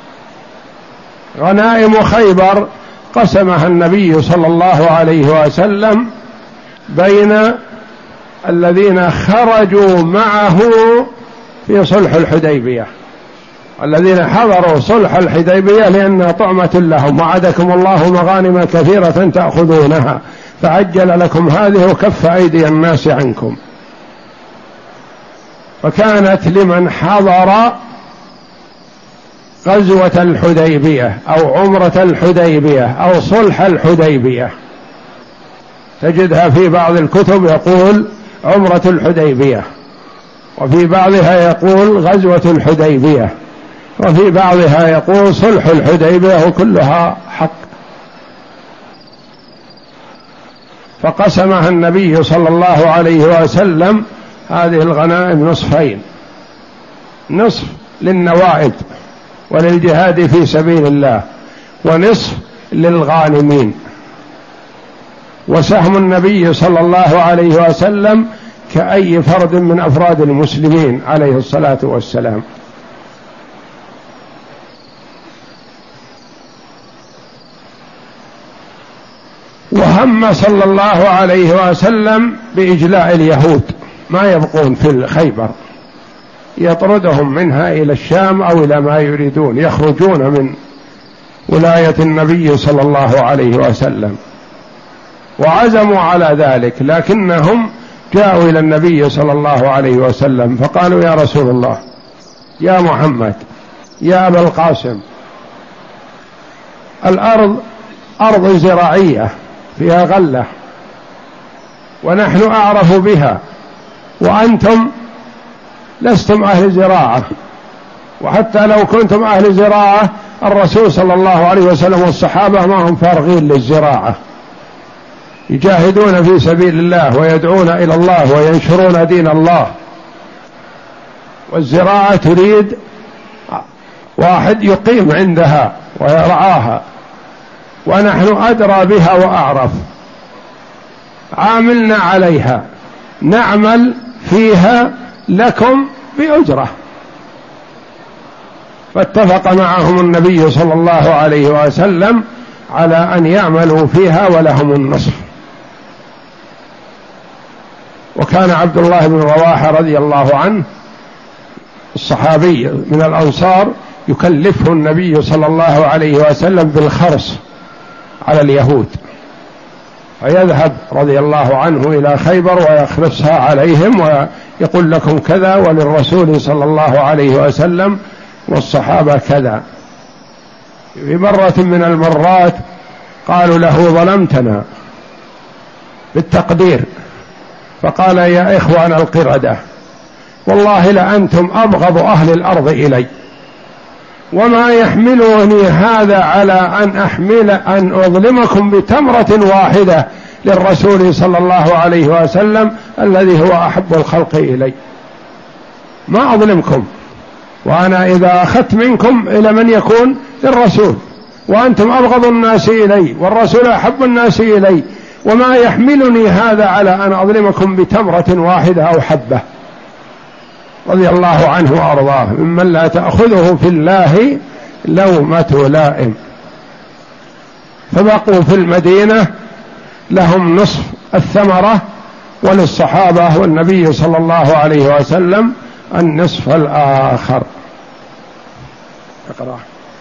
A: غنائم خيبر قسمها النبي صلى الله عليه وسلم بين الذين خرجوا معه في صلح الحديبية، الذين حضروا صلح الحديبية لأنها طعمة لهم، وعدكم الله مغانم كثيرة تأخذونها فعجل لكم هذه وكف أيدي الناس عنكم. فكانت لمن حضر غزوة الحديبية أو عمرة الحديبية أو صلح الحديبية، تجدها في بعض الكتب يقول عمرة الحديبية، وفي بعضها يقول غزوة الحديبية، وفي بعضها يقول صلح الحديبية، وكلها حق. فقسمها النبي صلى الله عليه وسلم هذه الغنائم نصفين، نصف للنوائب وللجهاد في سبيل الله، ونصف للغانمين. وسهم النبي صلى الله عليه وسلم كأي فرد من أفراد المسلمين عليه الصلاة والسلام. وهم صلى الله عليه وسلم بإجلاء اليهود، ما يبقون في خيبر، يطردهم منها إلى الشام أو إلى ما يريدون، يخرجون من ولاية النبي صلى الله عليه وسلم، وعزموا على ذلك، لكنهم جاءوا إلى النبي صلى الله عليه وسلم فقالوا: يا رسول الله، يا محمد، يا أبا القاسم، الأرض أرض زراعية فيها غلة ونحن أعرف بها، وأنتم لستم أهل زراعة، وحتى لو كنتم أهل زراعة الرسول صلى الله عليه وسلم والصحابة ما هم فارغين للزراعة، يجاهدون في سبيل الله ويدعون إلى الله وينشرون دين الله، والزراعة تريد واحد يقيم عندها ويرعاها، ونحن أدرى بها وأعرف، عاملنا عليها، نعمل فيها لكم بأجرة. فاتفق معهم النبي صلى الله عليه وسلم على أن يعملوا فيها ولهم النصف. وكان عبد الله بن رواحة رضي الله عنه الصحابي من الأنصار يكلفه النبي صلى الله عليه وسلم بالخرص على اليهود، فيذهب رضي الله عنه إلى خيبر ويخرصها عليهم ويقول: لكم كذا وللرسول صلى الله عليه وسلم والصحابة كذا. في مرة من المرات قالوا له: ظلمتنا بالتقدير، فقال: يا إخوان القردة، والله لأنتم أبغض أهل الأرض إلي، وما يحملني هذا على أن أحمل أن أظلمكم بتمرة واحدة للرسول صلى الله عليه وسلم الذي هو أحب الخلق إلي، ما أظلمكم، وأنا إذا أخذت منكم إلى من يكون للرسول، وأنتم أبغض الناس إلي والرسول أحب الناس إلي، وما يحملني هذا على أن أظلمكم بتمرة واحدة أو حبة. رضي الله عنه وأرضاه، ممن لا تأخذه في الله لومة لائم. فبقوا في المدينة لهم نصف الثمرة، وللصحابة والنبي صلى الله عليه وسلم النصف الآخر. اقرأ.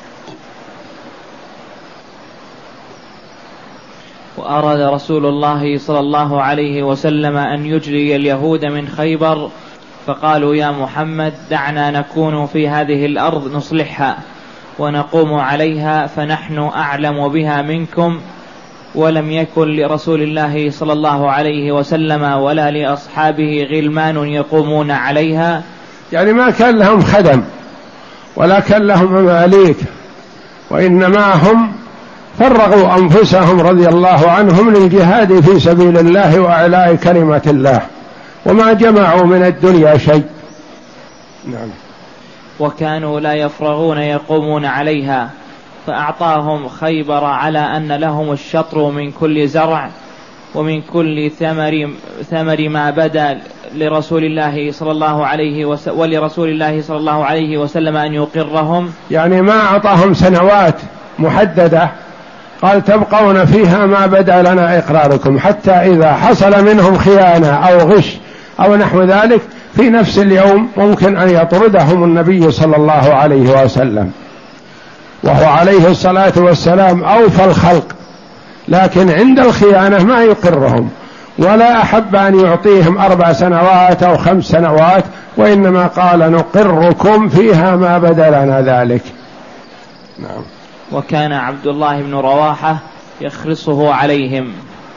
C: وأراد رسول الله صلى الله عليه وسلم أن يجري اليهود من خيبر، فقالوا: يا محمد، دعنا نكون في هذه الأرض نصلحها ونقوم عليها، فنحن أعلم بها منكم، ولم يكن لرسول الله صلى الله عليه وسلم ولا لأصحابه غلمان يقومون عليها.
A: يعني ما كان لهم خدم ولا كان لهم مماليك، وإنما هم فرغوا أنفسهم رضي الله عنهم للجهاد في سبيل الله وإعلاء كلمة الله، وما جمعوا من الدنيا شيء. نعم.
C: وكانوا لا يفرغون يقومون عليها، فأعطاهم خيبر على أن لهم الشطر من كل زرع ومن كل ثمر, ثمر ما بدا لرسول الله صلى الله عليه وسلم ولرسول الله صلى الله عليه وسلم أن يقرهم.
A: يعني ما أعطاهم سنوات محددة، قال: تبقون فيها ما بدا لنا إقراركم، حتى إذا حصل منهم خيانة أو غش أو نحو ذلك في نفس اليوم ممكن أن يطردهم النبي صلى الله عليه وسلم، وهو عليه الصلاة والسلام أوفى الخلق، لكن عند الخيانة ما يقرهم، ولا أحب أن يعطيهم أربع سنوات أو خمس سنوات، وإنما قال: نقركم فيها ما بدا لنا ذلك. نعم.
C: وكان عبد الله بن رواحة يخرصه عليهم.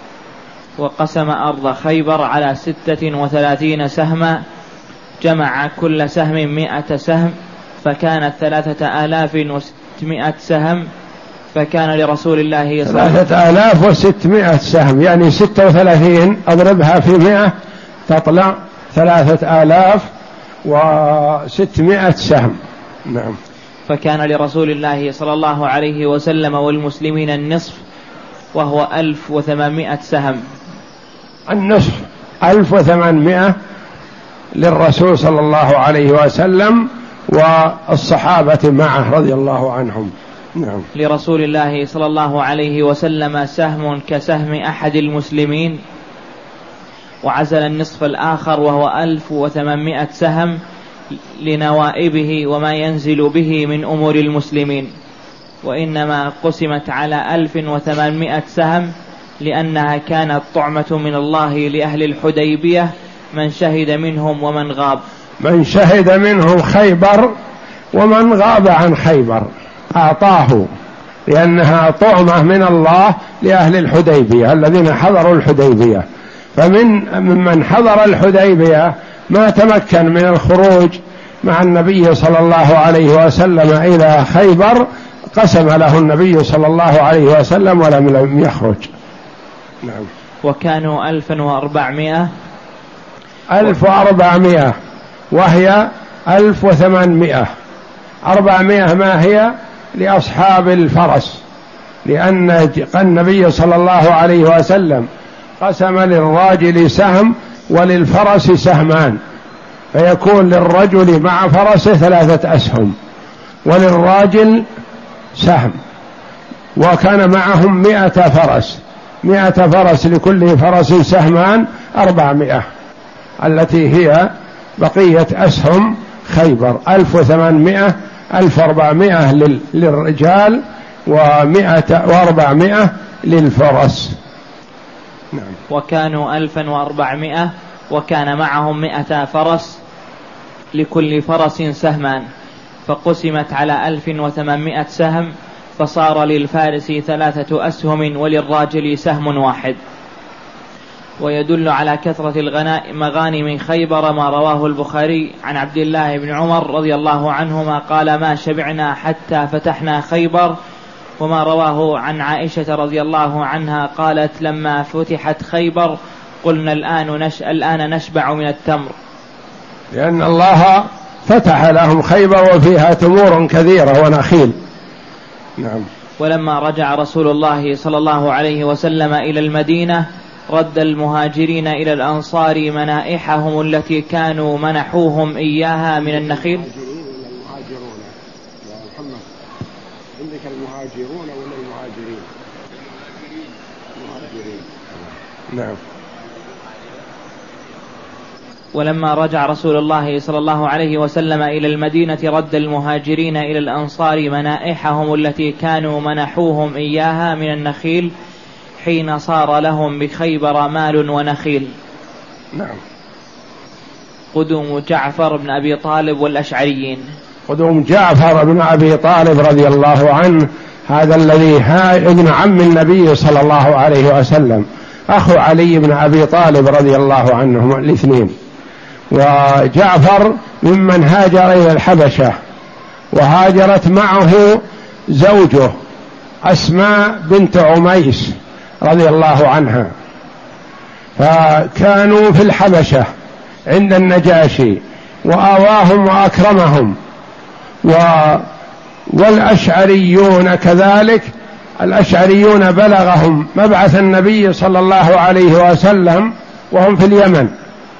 C: وقسم أرض خيبر على ستة وثلاثين سهما، جمع كل سهم مئة سهم، فكانت ثلاثة آلاف وستمائة سهم، فكان لرسول الله صلى الله عليه وسلم
A: ثلاثة آلاف وستمائة سهم، يعني ستة وثلاثين أضربها في مئة تطلع ثلاثة آلاف وستمائة سهم. نعم.
C: فكان لرسول الله صلى الله عليه وسلم والمسلمين النصف، وهو ألف وثمانمائة سهم.
A: النصف ألف وثمانمائة للرسول صلى الله عليه وسلم والصحابة معه رضي الله عنهم.
C: نعم. لرسول الله صلى الله عليه وسلم سهم كسهم أحد المسلمين، وعزل النصف الآخر وهو ألف وثمانمائة سهم لنوائبه وما ينزل به من أمور المسلمين، وإنما قسمت على ألف وثمانمائة سهم لأنها كانت طعمة من الله لأهل الحديبية، من شهد منهم ومن غاب.
A: من شهد منهم خيبر ومن غاب عن خيبر أعطاه، لأنها طعمة من الله لأهل الحديبية الذين حضروا الحديبية. فمن ممن حضر الحديبية ما تمكن من الخروج مع النبي صلى الله عليه وسلم إلى خيبر قسم له النبي صلى الله عليه وسلم ولم يخرج.
C: نعم. وكانوا ألفا وأربعمائة
A: ألف وأربعمائة وهي ألف وثمانمائة. أربعمائة ما هي لأصحاب الفرس، لأن النبي صلى الله عليه وسلم قسم للراجل سهم وللفرس سهمان، فيكون للرجل مع فرسه ثلاثة أسهم وللراجل سهم، وكان معهم مئة فرس، مئة فرس لكل فرس سهمان، أربعمائة التي هي بقية أسهم خيبر. ألف وثمانمائة ألف وأربعمائة للرجال ومئة وأربعمائة للفرس.
C: نعم. وكانوا ألفا وأربعمائة وكان معهم مئة فرس لكل فرس سهمان، فقسمت على ألف وثمانمائة سهم، فصار للفارس ثلاثة أسهم وللراجل سهم واحد. ويدل على كثرة المغانم خيبر ما رواه البخاري عن عبد الله بن عمر رضي الله عنهما قال: ما شبعنا حتى فتحنا خيبر. وما رواه عن عائشة رضي الله عنها قالت: لما فتحت خيبر قلنا الآن, نش... الآن نشبع من التمر،
A: لأن الله فتح لهم خيبر وفيها تمور كثيرة ونخيل.
C: نعم. ولما رجع رسول الله صلى الله عليه وسلم إلى المدينة رد المهاجرين إلى الأنصار منائحهم التي كانوا منحوهم إياها من النخيل.
A: المهاجرون يا محمد، عندك المهاجرون ولا المهاجرين؟ المهاجرين.
C: نعم. ولما رجع رسول الله صلى الله عليه وسلم إلى المدينة رد المهاجرين إلى الأنصار منائحهم التي كانوا منحوهم إياها من النخيل، حين صار لهم بخيبر مال ونخيل.
A: نعم.
C: قدوم جعفر بن أبي طالب والأشعريين.
A: قدوم جعفر بن أبي طالب رضي الله عنه، هذا الذي ابن عم النبي صلى الله عليه وسلم، أخو علي بن أبي طالب رضي الله عنهم الاثنين. وجعفر ممن هاجر إلى الحبشة، وهاجرت معه زوجه أسماء بنت عميس رضي الله عنها، فكانوا في الحبشة عند النجاشي وآواهم وأكرمهم. و والأشعريون كذلك، الأشعريون بلغهم مبعث النبي صلى الله عليه وسلم وهم في اليمن،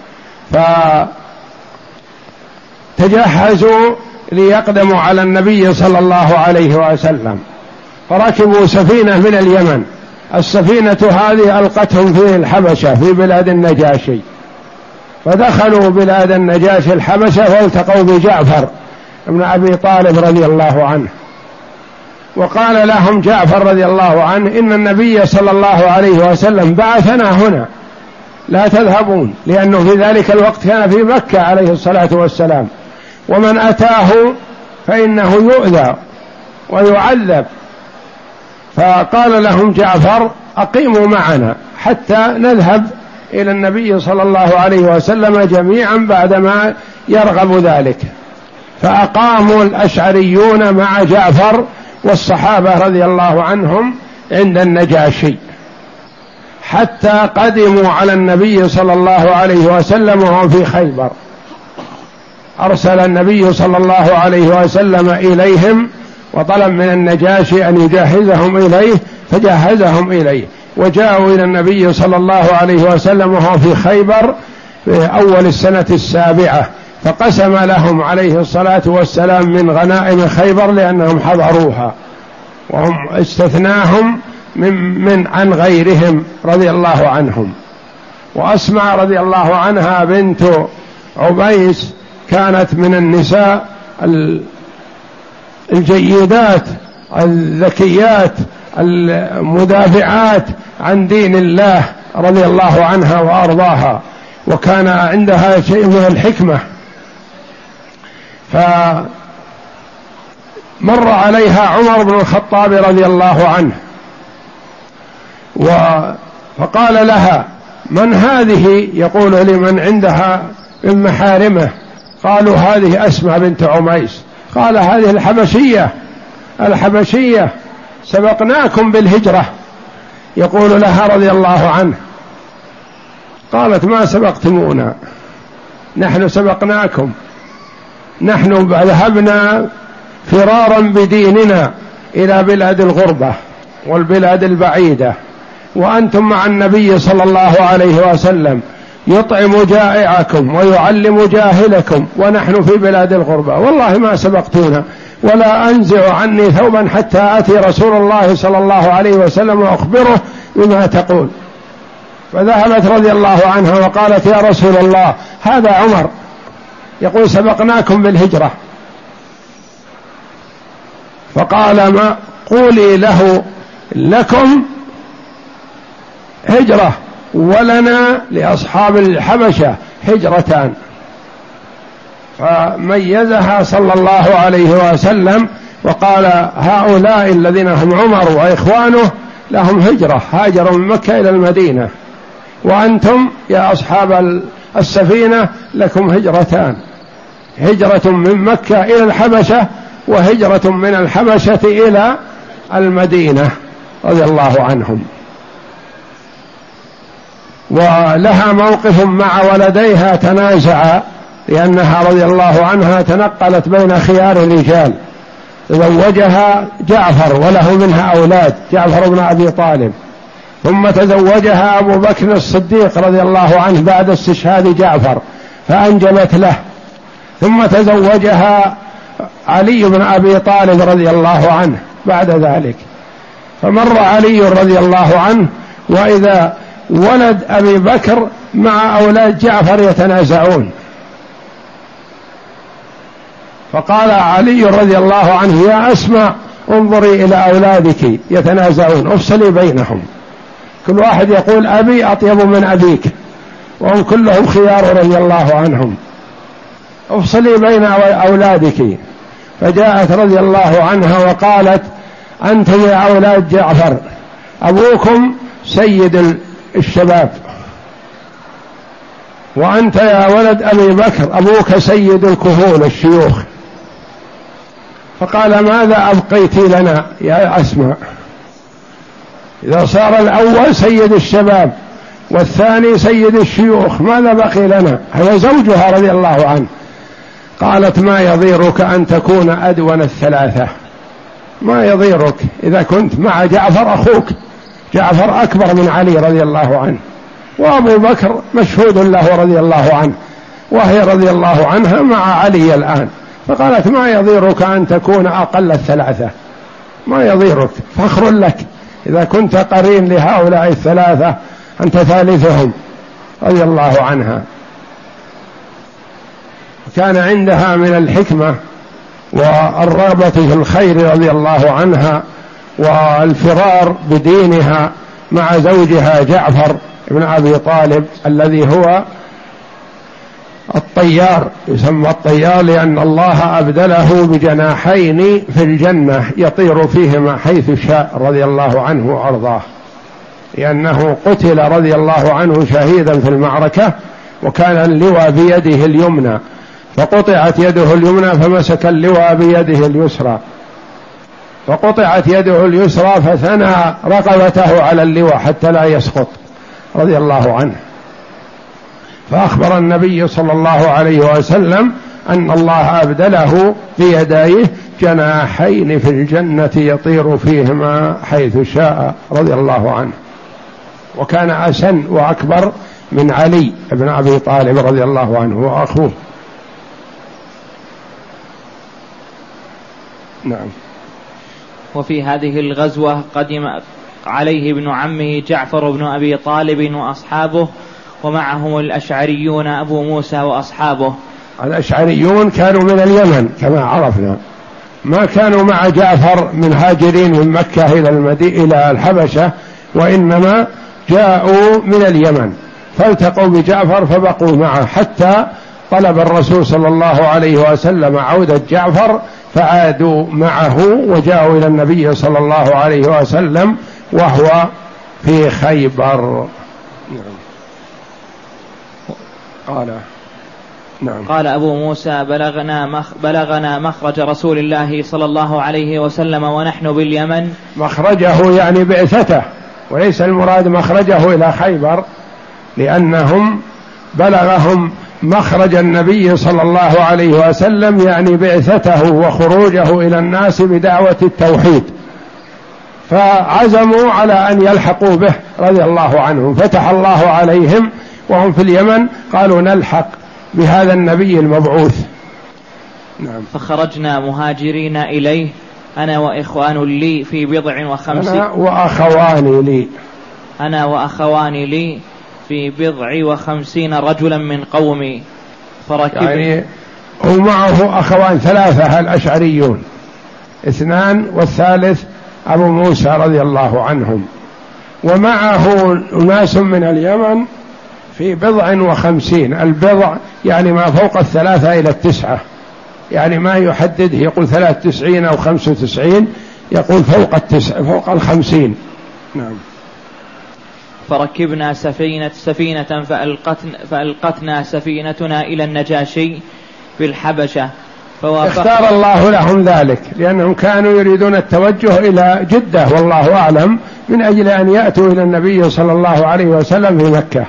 A: فتجهزوا ليقدموا على النبي صلى الله عليه وسلم، فركبوا سفينة من اليمن. السفينة هذه ألقتهم في الحبشة في بلاد النجاشي، فدخلوا بلاد النجاشي الحبشة والتقوا بجعفر ابن أبي طالب رضي الله عنه، وقال لهم جعفر رضي الله عنه: إن النبي صلى الله عليه وسلم بعثنا هنا لا تذهبون، لأنه في ذلك الوقت كان في مكة عليه الصلاة والسلام، ومن أتاه فإنه يؤذى ويعذب. فقال لهم جعفر: أقيموا معنا حتى نذهب إلى النبي صلى الله عليه وسلم جميعا بعدما يرغب ذلك. فأقاموا الأشعريون مع جعفر والصحابة رضي الله عنهم عند النجاشي حتى قدموا على النبي صلى الله عليه وسلم وهم في خيبر. أرسل النبي صلى الله عليه وسلم إليهم وطلب من النجاشي أن يجهزهم إليه، فجهزهم إليه، وجاءوا إلى النبي صلى الله عليه وسلم وهو في خيبر في أول السنة السابعة، فقسم لهم عليه الصلاة والسلام من غنائم خيبر لأنهم حضروها، وهم استثناهم من, من عن غيرهم رضي الله عنهم. وأسماء رضي الله عنها بنت عبيس كانت من النساء الجيدات الذكيات المدافعات عن دين الله رضي الله عنها وأرضاها، وكان عندها شيء من الحكمة. فمر عليها عمر بن الخطاب رضي الله عنه فقال لها: من هذه؟ يقول لمن عندها من محارمه. قالوا: هذه أسماء بنت عميس. قال: هذه الحبشية الحبشية سبقناكم بالهجرة. يقول لها رضي الله عنه: قالت: ما سبقتمونا، نحن سبقناكم، نحن ذهبنا فرارا بديننا إلى بلاد الغربة والبلاد البعيدة، وأنتم مع النبي صلى الله عليه وسلم يطعم جائعكم ويعلم جاهلكم، ونحن في بلاد الغربة، والله ما سبقتونا، ولا أنزع عني ثوبا حتى آتي رسول الله صلى الله عليه وسلم وأخبره بما تقول. فذهبت رضي الله عنها وقالت: يا رسول الله، هذا عمر يقول سبقناكم بالهجرة. فقال: ما قولي له لكم هجرة ولنا لأصحاب الحبشة هجرتان. فميزها صلى الله عليه وسلم وقال: هؤلاء الذين هم عمر وإخوانه لهم هجرة، هاجروا من مكة إلى المدينة، وأنتم يا أصحاب السفينة لكم هجرتان، هجرة من مكة إلى الحبشة وهجرة من الحبشة إلى المدينة رضي الله عنهم. ولها موقف مع ولديها تنازعا، لأنها رضي الله عنها تنقلت بين خيار الرجال، تزوجها جعفر وله منها أولاد، جعفر بن أبي طالب، ثم تزوجها أبو بكر الصديق رضي الله عنه بعد استشهاد جعفر فأنجبت له، ثم تزوجها علي بن أبي طالب رضي الله عنه بعد ذلك. فمر علي رضي الله عنه وإذا ولد أبي بكر مع أولاد جعفر يتنازعون، فقال علي رضي الله عنه: يا أسماء انظري إلى أولادك يتنازعون، افصلي بينهم، كل واحد يقول أبي أطيب من أبيك، وهم كلهم خيار رضي الله عنهم، افصلي بين أولادك. فجاءت رضي الله عنها وقالت: أنتم يا أولاد جعفر أبوكم سيد الشباب، وأنت يا ولد أبي بكر أبوك سيد الكهول الشيوخ. فقال: ماذا أبقيت لنا يا أسماء؟ إذا صار الأول سيد الشباب والثاني سيد الشيوخ ماذا بقي لنا؟ هذا زوجها رضي الله عنه. قالت: ما يضيرك أن تكون أدون الثلاثة، ما يضيرك إذا كنت مع جعفر أخوك، جعفر أكبر من علي رضي الله عنه، وأبو بكر مشهود له رضي الله عنه، وهي رضي الله عنها مع علي الآن. فقالت: ما يضيرك أن تكون أقل الثلاثة، ما يضيرك، فخر لك إذا كنت قرين لهؤلاء الثلاثة أنت ثالثهم رضي الله عنها. كان عندها من الحكمة والرغبة في الخير رضي الله عنها، والفرار بدينها مع زوجها جعفر بن أبي طالب الذي هو الطيار، يسمى الطيار لأن الله أبدله بجناحين في الجنة يطير فيهما حيث شاء رضي الله عنه وأرضاه، لأنه قتل رضي الله عنه شهيدا في المعركة، وكان اللواء بيده اليمنى، فقطعت يده اليمنى فمسك اللواء بيده اليسرى، فقطعت يده اليسرى فثنى رقبته على اللواء حتى لا يسقط رضي الله عنه. فأخبر النبي صلى الله عليه وسلم أن الله أبدله بيديه جناحين في الجنة يطير فيهما حيث شاء رضي الله عنه، وكان أسن وأكبر من علي بن أبي طالب رضي الله عنه وأخوه.
D: نعم.
C: وفي هذه الغزوة قدم عليه ابن عمه جعفر بن أبي طالب وأصحابه، ومعهم الأشعريون أبو موسى وأصحابه.
A: الأشعريون كانوا من اليمن كما عرفنا، ما كانوا مع جعفر من هاجرين من مكة إلى المدينة إلى الحبشة، وإنما جاءوا من اليمن فالتقوا بجعفر فبقوا معه حتى طلب الرسول صلى الله عليه وسلم عودة جعفر فعادوا معه وجاءوا إلى النبي صلى الله عليه وسلم وهو في خيبر. قال نعم.
C: قال أبو موسى بلغنا, مخ بلغنا مخرج رسول الله صلى الله عليه وسلم ونحن باليمن.
A: مخرجه يعني بعثته، وليس المراد مخرجه إلى خيبر، لأنهم بلغهم مخرج النبي صلى الله عليه وسلم يعني بعثته وخروجه إلى الناس بدعوة التوحيد، فعزموا على أن يلحقوا به رضي الله عنهم، فتح الله عليهم وهم في اليمن، قالوا نلحق بهذا النبي المبعوث.
C: نعم. فخرجنا مهاجرين إليه أنا وإخوان لي في بضع وخمسين
A: أنا وأخوان لي
C: أنا وأخوان لي في بضع وخمسين رجلا من قومي فركبنا.
A: يعني ومعه أخوان ثلاثة الأشعريون، اثنان والثالث أبو موسى رضي الله عنهم، ومعه ناس من اليمن في بضع وخمسين. البضع يعني ما فوق الثلاثة إلى التسعة، يعني ما يحدده يقول ثلاث تسعين أو خمس وتسعين، يقول فوق التسعة فوق الخمسين. نعم.
C: فركبنا سفينة سفينة فألقتنا, فألقتنا سفينتنا إلى النجاشي في الحبشة.
A: اختار الله لهم ذلك لأنهم كانوا يريدون التوجه إلى جدة والله أعلم، من أجل أن يأتوا إلى النبي صلى الله عليه وسلم في مكة،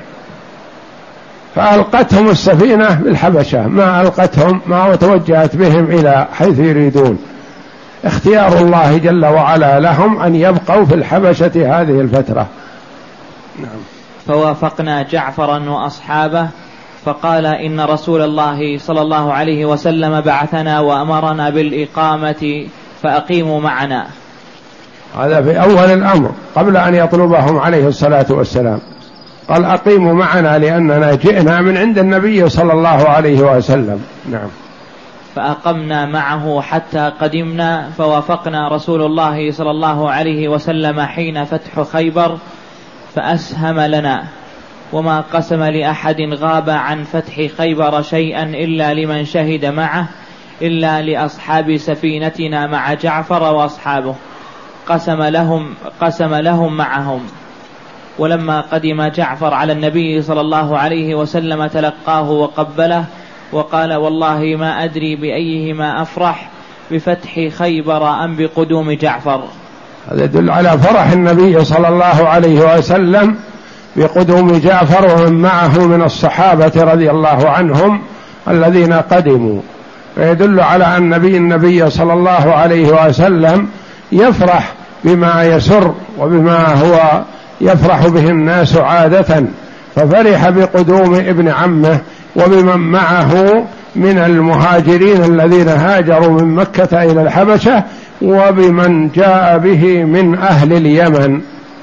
A: فألقتهم السفينة بالحبشة، ما ألقتهم ما توجهت بهم إلى حيث يريدون. اختيار الله جل وعلا لهم أن يبقوا في الحبشة هذه الفترة.
C: نعم. فوافقنا جعفرا وأصحابه فقال إن رسول الله صلى الله عليه وسلم بعثنا وأمرنا بالإقامة فأقيموا معنا.
A: هذا في أول الأمر قبل أن يطلبهم عليه الصلاة والسلام، قال أقيموا معنا لأننا جئنا من عند النبي صلى الله عليه وسلم. نعم.
C: فأقمنا معه حتى قدمنا فوافقنا رسول الله صلى الله عليه وسلم حين فتح خيبر فأسهم لنا، وما قسم لأحد غاب عن فتح خيبر شيئا إلا لمن شهد معه إلا لأصحاب سفينتنا مع جعفر وأصحابه، قسم لهم, قسم لهم معهم. ولما قدم جعفر على النبي صلى الله عليه وسلم تلقاه وقبله وقال والله ما أدري بأيهما أفرح بفتح خيبر أم بقدوم جعفر.
A: هذا يدل على فرح النبي صلى الله عليه وسلم بقدوم جعفر ومن معه من الصحابة رضي الله عنهم الذين قدموا، فيدل على أن النبي النبي صلى الله عليه وسلم يفرح بما يسر وبما هو يفرح به الناس عادة، ففرح بقدوم ابن عمه وبمن معه من المهاجرين الذين هاجروا من مكة إلى الحبشة وبمن جاء به من أهل اليمن.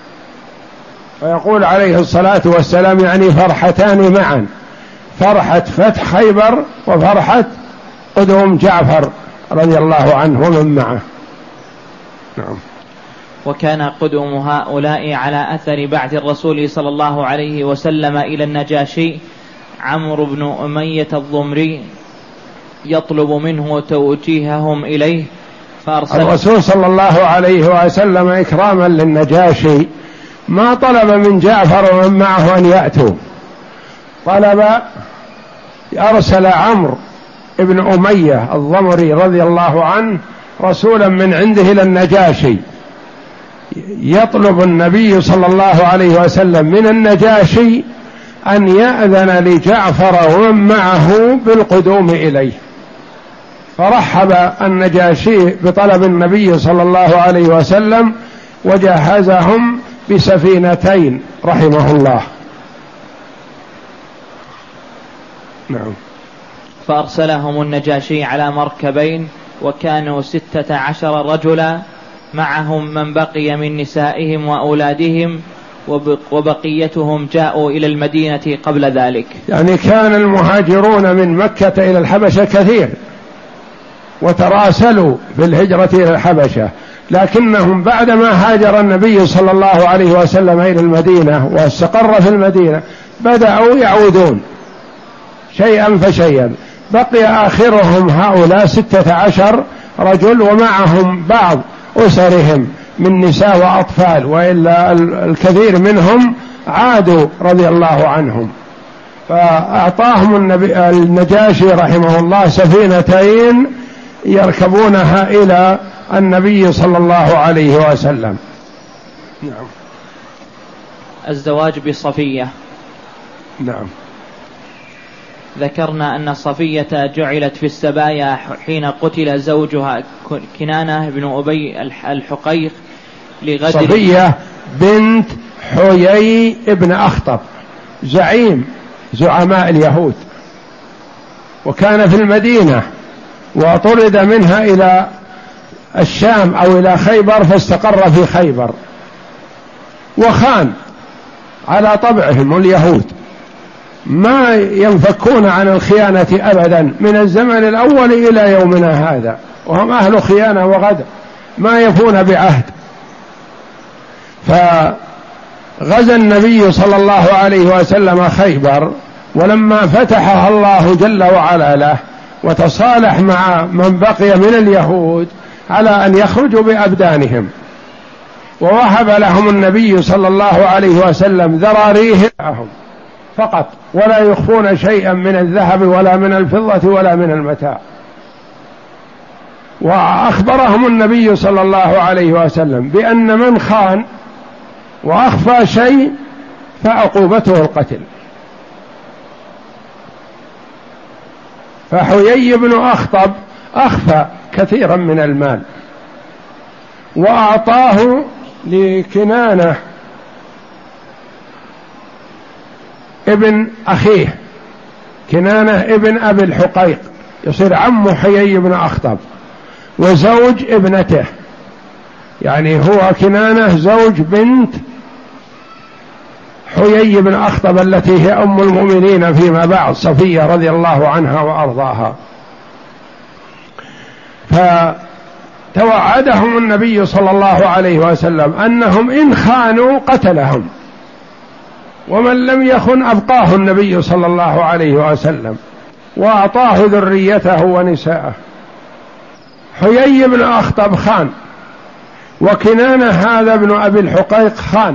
A: فيقول عليه الصلاة والسلام يعني فرحتان معا، فرحة فتح خيبر وفرحة قدوم جعفر رضي الله عنه ومن معه. نعم.
C: وكان قدوم هؤلاء على أثر بعث الرسول صلى الله عليه وسلم إلى النجاشي عمرو بن أمية الضمري يطلب منه توجيههم إليه فأرسل.
A: الرسول صلى الله عليه وسلم إكراما للنجاشي ما طلب من جعفر ومن معه أن يأتوا، طلب أرسل عمرو ابن أمية الضمري رضي الله عنه رسولا من عنده إلى النجاشي يطلب النبي صلى الله عليه وسلم من النجاشي أن يأذن لجعفر ومن معه بالقدوم إليه، فرحب النجاشي بطلب النبي صلى الله عليه وسلم وجهزهم بسفينتين رحمه الله. نعم.
C: فأرسلهم النجاشي على مركبين وكانوا ستة عشر رجلا معهم من بقي من نسائهم وأولادهم وبقيتهم جاءوا إلى المدينة قبل ذلك.
A: يعني كان المهاجرون من مكة إلى الحبشة كثير وتراسلوا بالهجرة إلى الحبشة، لكنهم بعدما هاجر النبي صلى الله عليه وسلم إلى المدينة واستقر في المدينة بدأوا يعودون شيئا فشيئا. بقي آخرهم هؤلاء ستة عشر رجل ومعهم بعض أسرهم من نساء وأطفال، وإلا الكثير منهم عادوا رضي الله عنهم. فأعطاهم النبي النجاشي رحمه الله سفينتين يركبونها إلى النبي صلى الله عليه وسلم. نعم.
C: الزواج بصفية.
A: نعم.
C: ذكرنا أن صفية جعلت في السبايا حين قتل زوجها كنانة بن أبي الحقيق لغدر.
A: صفية بنت حيي ابن أخطب زعيم زعماء اليهود، وكان في المدينة وطرد منها إلى الشام أو إلى خيبر فاستقر في خيبر، وخان على طبعهم اليهود، ما ينفكون عن الخيانة أبدا من الزمن الأول إلى يومنا هذا، وهم أهل خيانة وغدر ما يفون بعهد. فغزا النبي صلى الله عليه وسلم خيبر، ولما فتحها الله جل وعلا له وتصالح مع من بقي من اليهود على أن يخرجوا بأبدانهم، ووهب لهم النبي صلى الله عليه وسلم ذراريهم فقط، ولا يخفون شيئا من الذهب ولا من الفضة ولا من المتاع. وأخبرهم النبي صلى الله عليه وسلم بأن من خان وأخفى شيء فعقوبته القتل. فحيي بن أخطب أخفى كثيرا من المال وأعطاه لكنانة ابن أخيه، كنانة ابن أبي الحقيق يصير عم حيي بن أخطب وزوج ابنته، يعني هو كنانة زوج بنت حيي بن أخطب التي هي أم المؤمنين فيما بعد صفية رضي الله عنها وأرضاها. فتوعدهم النبي صلى الله عليه وسلم أنهم إن خانوا قتلهم، ومن لم يخن أبقاه النبي صلى الله عليه وسلم وأعطاه ذريته ونساءه. حيي بن أخطب خان، وكنانة هذا ابن أبي الحقيق خان،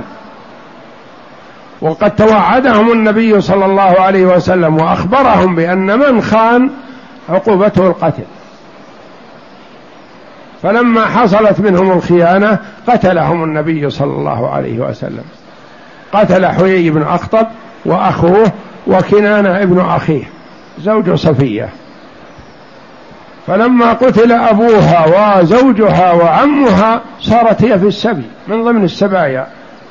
A: وقد توعدهم النبي صلى الله عليه وسلم وأخبرهم بأن من خان عقوبته القتل. فلما حصلت منهم الخيانة قتلهم النبي صلى الله عليه وسلم، قتل حيي بن أخطب وأخوه وكنانة ابن أخيه زوج صفية. فلما قتل أبوها وزوجها وعمها صارت هي في السبي من ضمن السبايا،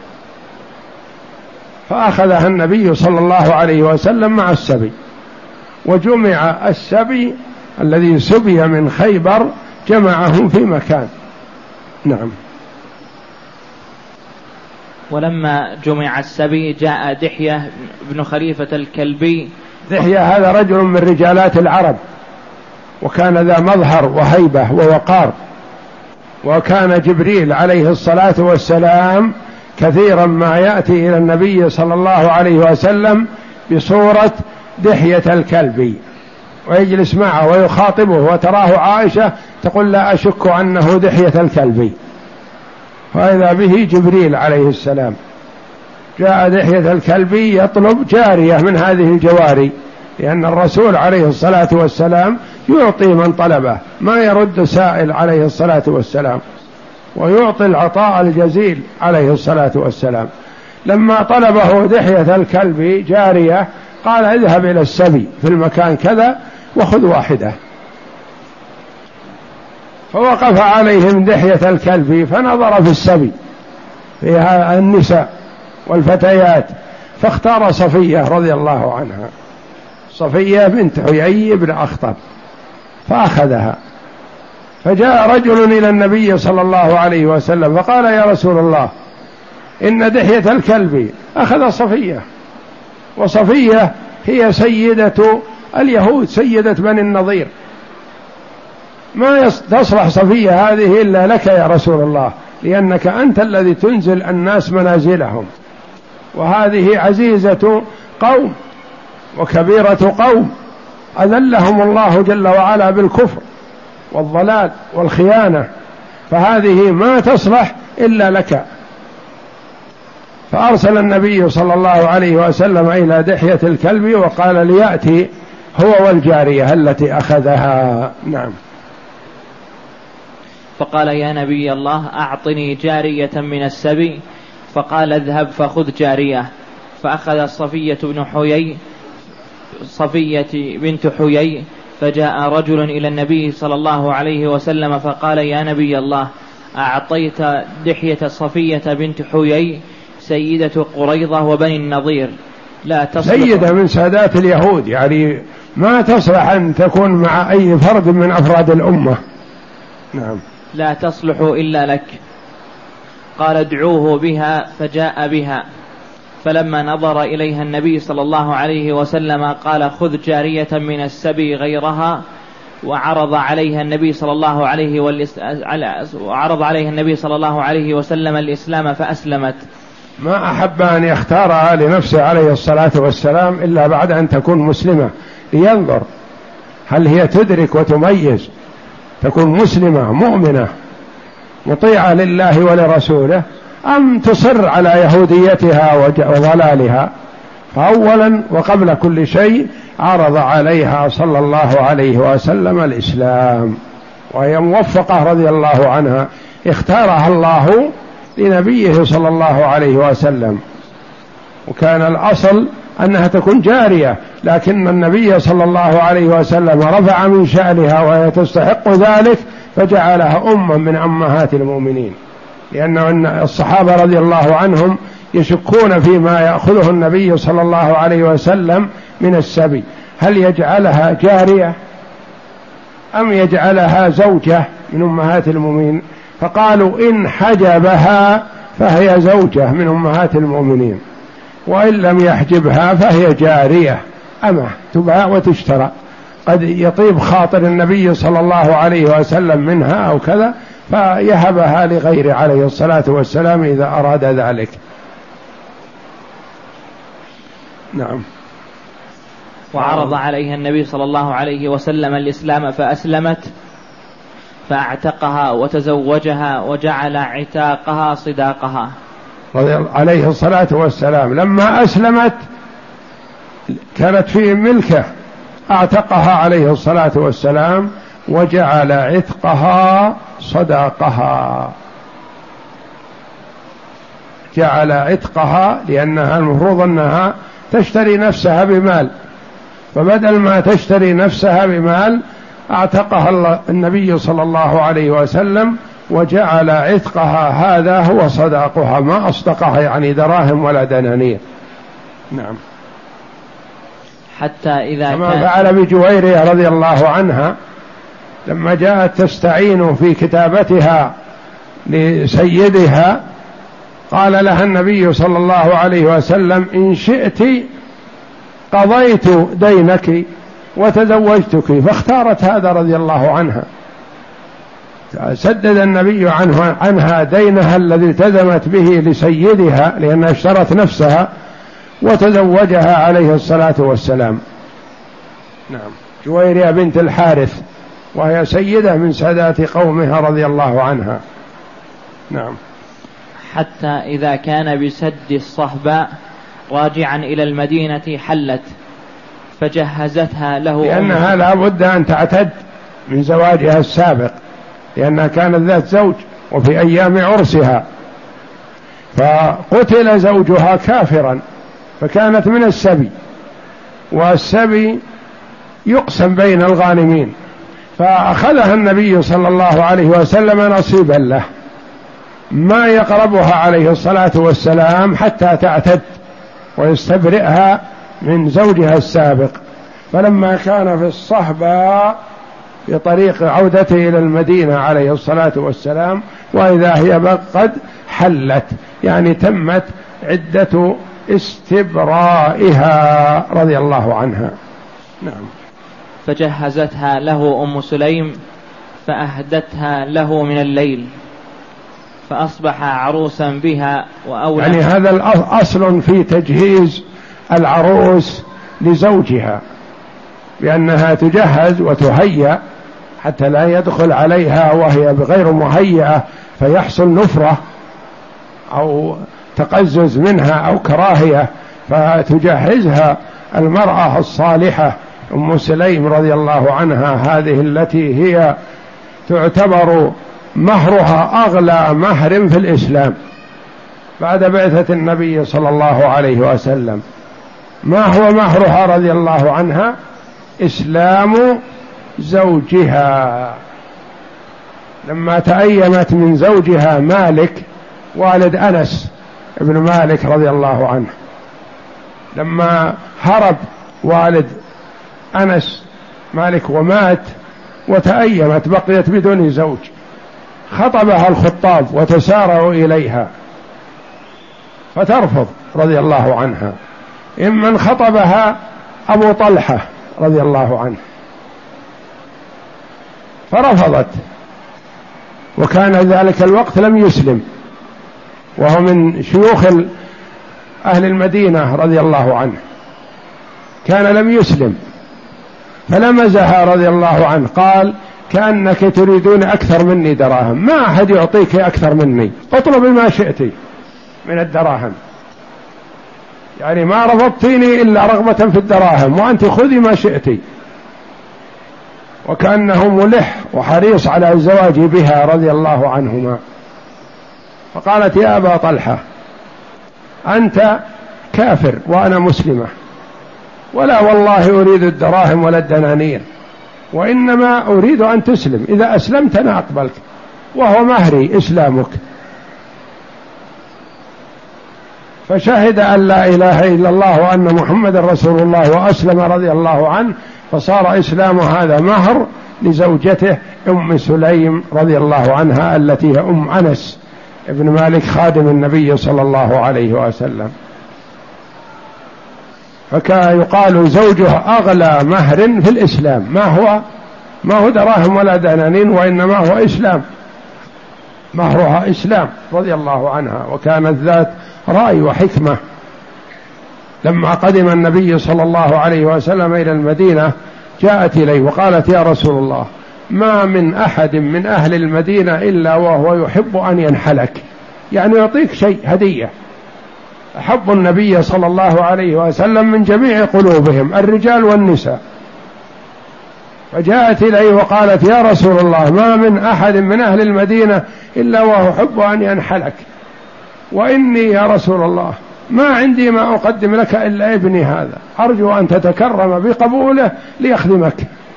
A: فأخذها النبي صلى الله عليه وسلم مع السبي، وجمع السبي الذي سبي من خيبر جمعهم في مكان. نعم.
C: ولما جمع السبي جاء دحية بن خليفة الكلبي.
A: دحية هذا رجل من رجالات العرب، وكان ذا مظهر وهيبة ووقار، وكان جبريل عليه الصلاة والسلام كثيرا ما يأتي إلى النبي صلى الله عليه وسلم بصورة دحية الكلبي ويجلس معه ويخاطبه، وتراه عائشة تقول لا أشك أنه دحية الكلبي، فإذا به جبريل عليه السلام. جاء دحية الكلبي يطلب جارية من هذه الجواري، لأن الرسول عليه الصلاة والسلام يعطي من طلبه، ما يرد سائل عليه الصلاة والسلام، ويعطي العطاء الجزيل عليه الصلاة والسلام. لما طلبه دحية الكلبي جارية قال اذهب إلى السبي في المكان كذا وخذ واحدة. فوقف عليهم دحية الكلبي فنظر في السبي فيها النساء والفتيات، فاختار صفية رضي الله عنها، صفية بنت حيي بن أخطب، فأخذها فجاء رجل إلى النبي صلى الله عليه وسلم فقال: يا رسول الله، إن دحية الكلب أخذ صفية، وصفية هي سيدة اليهود، سيدة بني النضير، ما تصلح صفية هذه إلا لك يا رسول الله، لأنك أنت الذي تنزل الناس منازلهم، وهذه عزيزة قوم وكبيرة قوم أذلهم الله جل وعلا بالكفر والضلال والخيانة، فهذه ما تصلح إلا لك. فأرسل النبي صلى الله عليه وسلم إلى دحية الكلب وقال ليأتي هو والجارية التي أخذها. نعم.
C: فقال: يا نبي الله، أعطني جارية من السبي. فقال: اذهب فخذ جارية. فأخذ صفية بن حيي صفية بنت حيي. فجاء رجل إلى النبي صلى الله عليه وسلم فقال: يا نبي الله، أعطيت دحية صفية بنت حيي سيدة قريظة وبني النضير، لا تصلح،
A: سيدة من سادات اليهود، يعني ما تصلح أن تكون مع أي فرد من أفراد الأمة. نعم.
C: لا تصلح إلا لك. قال: ادعوه بها. فجاء بها. فلما نظر إليها النبي صلى الله عليه وسلم قال: خذ جارية من السبي غيرها. وعرض عليها النبي صلى الله عليه وعرض عليها النبي صلى الله عليه وسلم الإسلام فأسلمت.
A: ما أحب أن يختارها لنفسه عليه الصلاة والسلام إلا بعد أن تكون مسلمة، لينظر هل هي تدرك وتميز، تكون مسلمة مؤمنة مطيعة لله ولرسوله، أم تصر على يهوديتها وضلالها. فأولا وقبل كل شيء عرض عليها صلى الله عليه وسلم الإسلام، وهي موفقة رضي الله عنها، اختارها الله لنبيه صلى الله عليه وسلم، وكان الأصل أنها تكون جارية، لكن النبي صلى الله عليه وسلم رفع من شأنها وهي تستحق ذلك فجعلها أما من أمهات المؤمنين، لأن الصحابة رضي الله عنهم يشكون فيما يأخذه النبي صلى الله عليه وسلم من السبي، هل يجعلها جارية أم يجعلها زوجة من أمهات المؤمنين؟ فقالوا إن حجبها فهي زوجة من أمهات المؤمنين، وإن لم يحجبها فهي جارية أمه تباع وتشترى، قد يطيب خاطر النبي صلى الله عليه وسلم منها أو كذا فيهبها لغيره عليه الصلاة والسلام إذا أراد ذلك. نعم.
C: وعرض عليها النبي صلى الله عليه وسلم الإسلام فأسلمت، فاعتقها وتزوجها وجعل عتاقها صداقها
A: عليه الصلاة والسلام. لما أسلمت كانت في ملكه، اعتقها عليه الصلاة والسلام وجعل عتقها صداقها، جعل عتقها، لأنها المفروض أنها تشتري نفسها بمال، فبدل ما تشتري نفسها بمال اعتقها النبي صلى الله عليه وسلم وجعل عتقها هذا هو صداقها، ما أصدقها يعني دراهم ولا دنانير. نعم.
C: حتى إذا
A: كما
C: كان
A: فعل بجويرية رضي الله عنها لما جاءت تستعين في كتابتها لسيدها، قال لها النبي صلى الله عليه وسلم إن شئت قضيت دينك وتزوجتك، فاختارت هذا رضي الله عنها، سدد النبي عنه عنها دينها الذي التزمت به لسيدها لأنها اشترت نفسها وتزوجها عليه الصلاة والسلام. نعم. جويرية بنت الحارث، وهي سيدة من سادات قومها رضي الله عنها. نعم.
C: حتى إذا كان بسد الصهباء راجعا إلى المدينة حلت فجهزتها له،
A: لأنها لا بد أن تعتد من زواجها السابق، لأنها كانت ذات زوج وفي أيام عرسها، فقتل زوجها كافرا فكانت من السبي، والسبي يقسم بين الغانمين، فأخذها النبي صلى الله عليه وسلم نصيبا له، ما يقربها عليه الصلاة والسلام حتى تعتد ويستبرئها من زوجها السابق. فلما كان في الصهبة بطريق عودته إلى المدينة عليه الصلاة والسلام، وإذا هي قد حلت، يعني تمت عدة استبرائها رضي الله عنها. نعم.
C: فجهزتها له أم سليم فأهدتها له من الليل فأصبح عروسا بها وأولى.
A: يعني هذا أصل في تجهيز العروس لزوجها، بأنها تجهز وتهيأ حتى لا يدخل عليها وهي بغير مهيئة فيحصل نفرة أو تقزز منها أو كراهية، فتجهزها المرأة الصالحة أم سليم رضي الله عنها، هذه التي هي تعتبر مهرها أغلى مهر في الإسلام بعد بعثة النبي صلى الله عليه وسلم. ما هو مهرها رضي الله عنها؟ إسلام زوجها. لما تأيمت من زوجها مالك والد أنس ابن مالك رضي الله عنه، لما هرب والد أنس مالك ومات وتأيمت بقيت بدون زوج، خطبها الخطاب وتسارعوا إليها فترفض رضي الله عنها. إمن خطبها أبو طلحة رضي الله عنه فرفضت، وكان ذلك الوقت لم يسلم، وهو من شيوخ أهل المدينة رضي الله عنه، كان لم يسلم، فلمزها رضي الله عنه قال: كأنك تريدون أكثر مني دراهم، ما أحد يعطيك أكثر مني، اطلب ما شئت من الدراهم، يعني ما رفضتيني إلا رغبة في الدراهم، وأنت خذي ما شئت. وكأنه ملح وحريص على الزواج بها رضي الله عنهما. فقالت: يا أبا طلحة، أنت كافر وأنا مسلمة، ولا والله أريد الدراهم ولا الدنانير، وإنما أريد أن تسلم، إذا أسلمت أنا أقبلك، وهو مهري إسلامك. فشهد أن لا إله إلا الله وأن محمد رسول الله وأسلم رضي الله عنه، فصار إسلام هذا مهر لزوجته أم سليم رضي الله عنها التي هي أم أنس ابن مالك خادم النبي صلى الله عليه وسلم. فكان يقال زوجها أغلى مهر في الإسلام، ما هو ما هو دراهم ولا دنانين، وإنما هو إسلام، مهرها إسلام رضي الله عنها. وكانت ذات رأي وحكمة. لما قدم النبي صلى الله عليه وسلم إلى المدينة جاءت إليه وقالت: يا رسول الله، ما من أحد من أهل المدينة إلا وهو يحب أن ينحلك، يعني يعطيك شيء هدية. أحب النبي صلى الله عليه وسلم من جميع قلوبهم الرجال والنساء. فجاءت إليه وقالت: يا رسول الله، ما من أحد من أهل المدينة إلا وهو يحب أن ينحلك، وإني يا رسول الله ما عندي ما أقدم لك إلا ابني هذا، أرجو أن تتكرم بقبوله ليخدمك.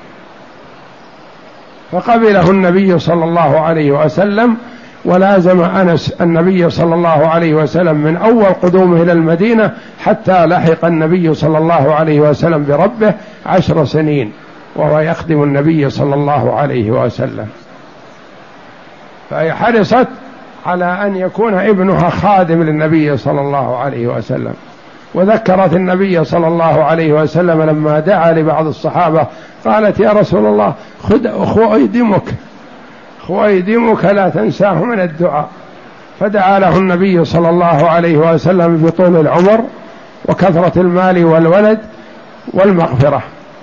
A: فقبله النبي صلى الله عليه وسلم، ولازم أنس النبي صلى الله عليه وسلم من أول قدومه إلى المدينة حتى لحق النبي صلى الله عليه وسلم بربه عشر سنين وهو يخدم النبي صلى الله عليه وسلم. فهي حرصت على أن يكون ابنها خادم للنبي صلى الله عليه وسلم. وذكرت النبي صلى الله عليه وسلم لما دعا لبعض الصحابة قالت: يا رسول الله، خذ خويدمك خويدمك لا تنساه من الدعاء. فدعا له النبي صلى الله عليه وسلم بطول العمر وكثرة المال والولد والمغفرة.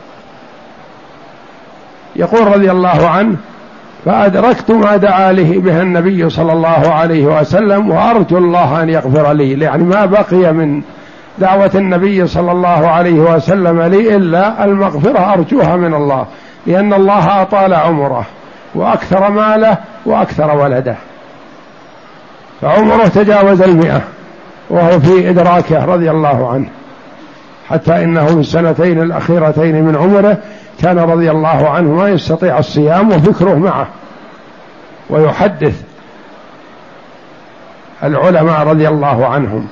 A: يقول رضي الله عنه: فأدركت ما دعا له به النبي صلى الله عليه وسلم، وأرجو الله أن يغفر لي، يعني ما بقي من دعوة النبي صلى الله عليه وسلم لي إلا المغفرة أرجوها من الله، لأن الله أطال عمره وأكثر ماله وأكثر ولده، فعمره تجاوز المئة وهو في إدراكه رضي الله عنه، حتى إنه في السنتين الأخيرتين من عمره كان رضي الله عنه ما يستطيع الصيام وفكره معه، ويحدث العلماء رضي الله عنهم.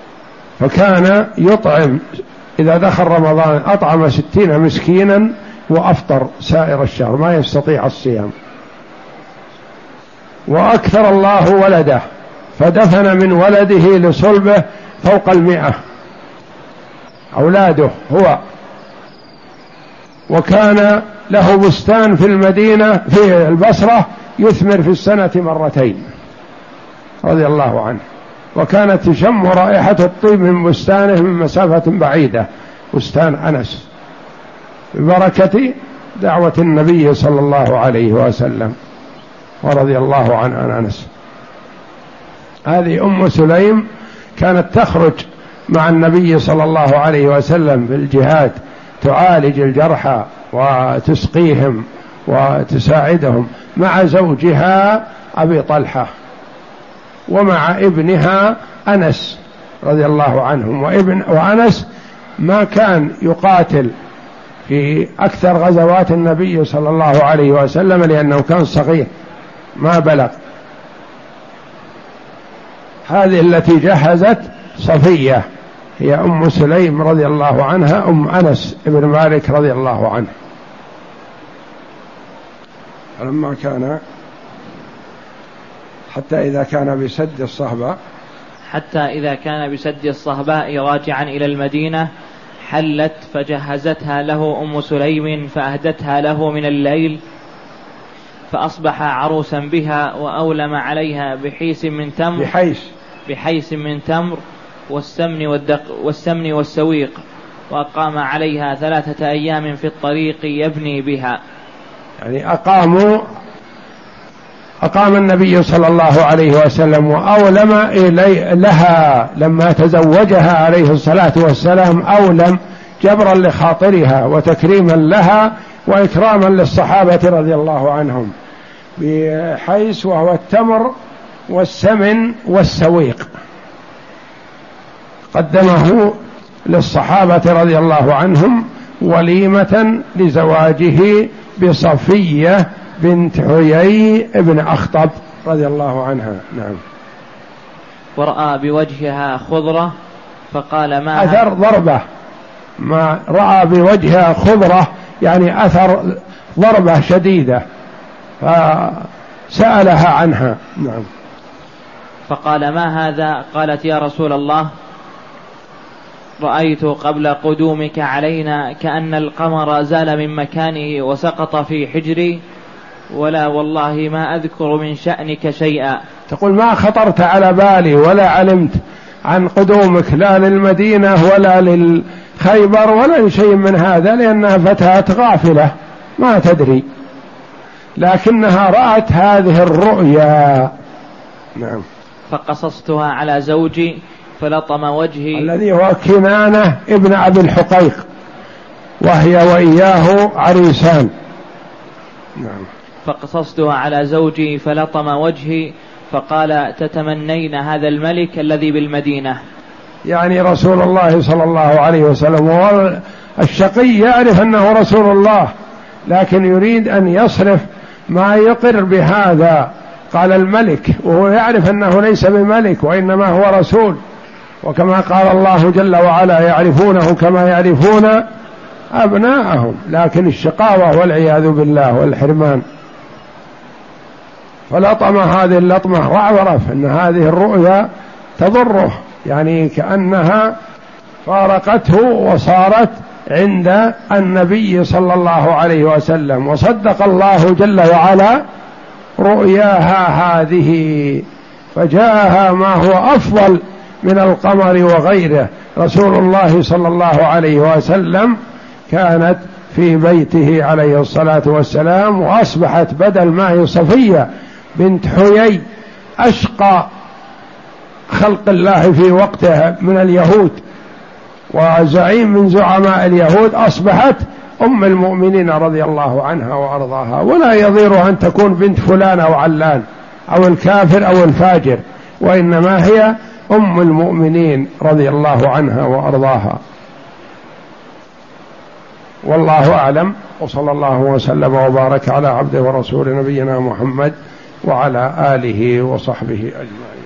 A: فكان يطعم إذا دخل رمضان أطعم ستين مسكينا وأفطر سائر الشهر، ما يستطيع الصيام. وأكثر الله ولده فدفن من ولده لصلبه فوق المئة أولاده هو، وكان له بستان في المدينة في البصرة يثمر في السنة مرتين رضي الله عنه، وكانت تشم رائحة الطيب من بستانه من مسافة بعيدة، بستان أنس، ببركة دعوة النبي صلى الله عليه وسلم ورضي الله عن أنس. هذه أم سليم كانت تخرج مع النبي صلى الله عليه وسلم في الجهاد، تعالج الجرحى وتسقيهم وتساعدهم مع زوجها أبي طلحة ومع ابنها أنس رضي الله عنهم. وابن وأنس ما كان يقاتل في أكثر غزوات النبي صلى الله عليه وسلم لأنه كان صغير ما بلغ. هذه التي جهزت صفية هي أم سليم رضي الله عنها أم أنس ابن مالك رضي الله عنه. فلما كان حتى إذا كان بسد الصهباء
C: حتى إذا كان بسد الصهباء راجعا إلى المدينة حلت فجهزتها له أم سليم فأهدتها له من الليل، فأصبح عروسا بها وأولم عليها بحيس من تمر
A: بحيس
C: بحيس من تمر والسمن والدق والسمن والسويق، وأقام عليها ثلاثة أيام في الطريق يبني بها.
A: يعني أقاموا أقام النبي صلى الله عليه وسلم وأولم إلي لها لما تزوجها عليه الصلاة والسلام، أولم جبرا لخاطرها وتكريما لها وإكراما للصحابة رضي الله عنهم بحيث وهو التمر والسمن والسويق، قدمه للصحابة رضي الله عنهم وليمة لزواجه بصفية بنت حيي ابن أخطب رضي الله عنها. نعم.
C: ورأى بوجهها خضرة فقال ما
A: أثر ضربة، ما رأى بوجهها خضرة يعني أثر ضربة شديدة فسألها عنها. نعم.
C: فقال ما هذا؟ قالت يا رسول الله رأيت قبل قدومك علينا كأن القمر زال من مكانه وسقط في حجري، ولا والله ما أذكر من شأنك شيئا.
A: تقول ما خطرت على بالي ولا علمت عن قدومك لا للمدينة ولا للخيبر ولا لشيء من هذا، لأنها فتاة غافلة ما تدري، لكنها رأت هذه الرؤيا. نعم.
C: فقصصتها على زوجي فلطم وجهي
A: الذي هو كنانة ابن أبي الحقيق، وهي وإياه عريسان. نعم.
C: فقصصتها على زوجي فلطم وجهي فقال تتمنين هذا الملك الذي بالمدينة.
A: يعني رسول الله صلى الله عليه وسلم، والشقي يعرف أنه رسول الله لكن يريد أن يصرف ما يقر بهذا. قال الملك وهو يعرف أنه ليس بملك وإنما هو رسول، وكما قال الله جل وعلا يعرفونه كما يعرفون أبناءهم، لكن الشقاوة والعياذ بالله والحرمان. فلطم هذه اللطمة وعرف أن هذه الرؤيا تضره، يعني كأنها فارقته وصارت عند النبي صلى الله عليه وسلم، وصدق الله جل وعلا رؤياها هذه، فجاءها ما هو أفضل من القمر وغيره. رسول الله صلى الله عليه وسلم كانت في بيته عليه الصلاة والسلام، وأصبحت بدل ما هي صفية بنت حيي أشقى خلق الله في وقتها من اليهود وزعيم من زعماء اليهود، أصبحت أم المؤمنين رضي الله عنها وأرضاها. ولا يضير أن تكون بنت فلان أو علان أو الكافر أو الفاجر، وإنما هي أم المؤمنين رضي الله عنها وأرضاها. والله أعلم، وصلى الله وسلم وبارك على عبده ورسول نبينا محمد وعلى آله وصحبه أجمعين.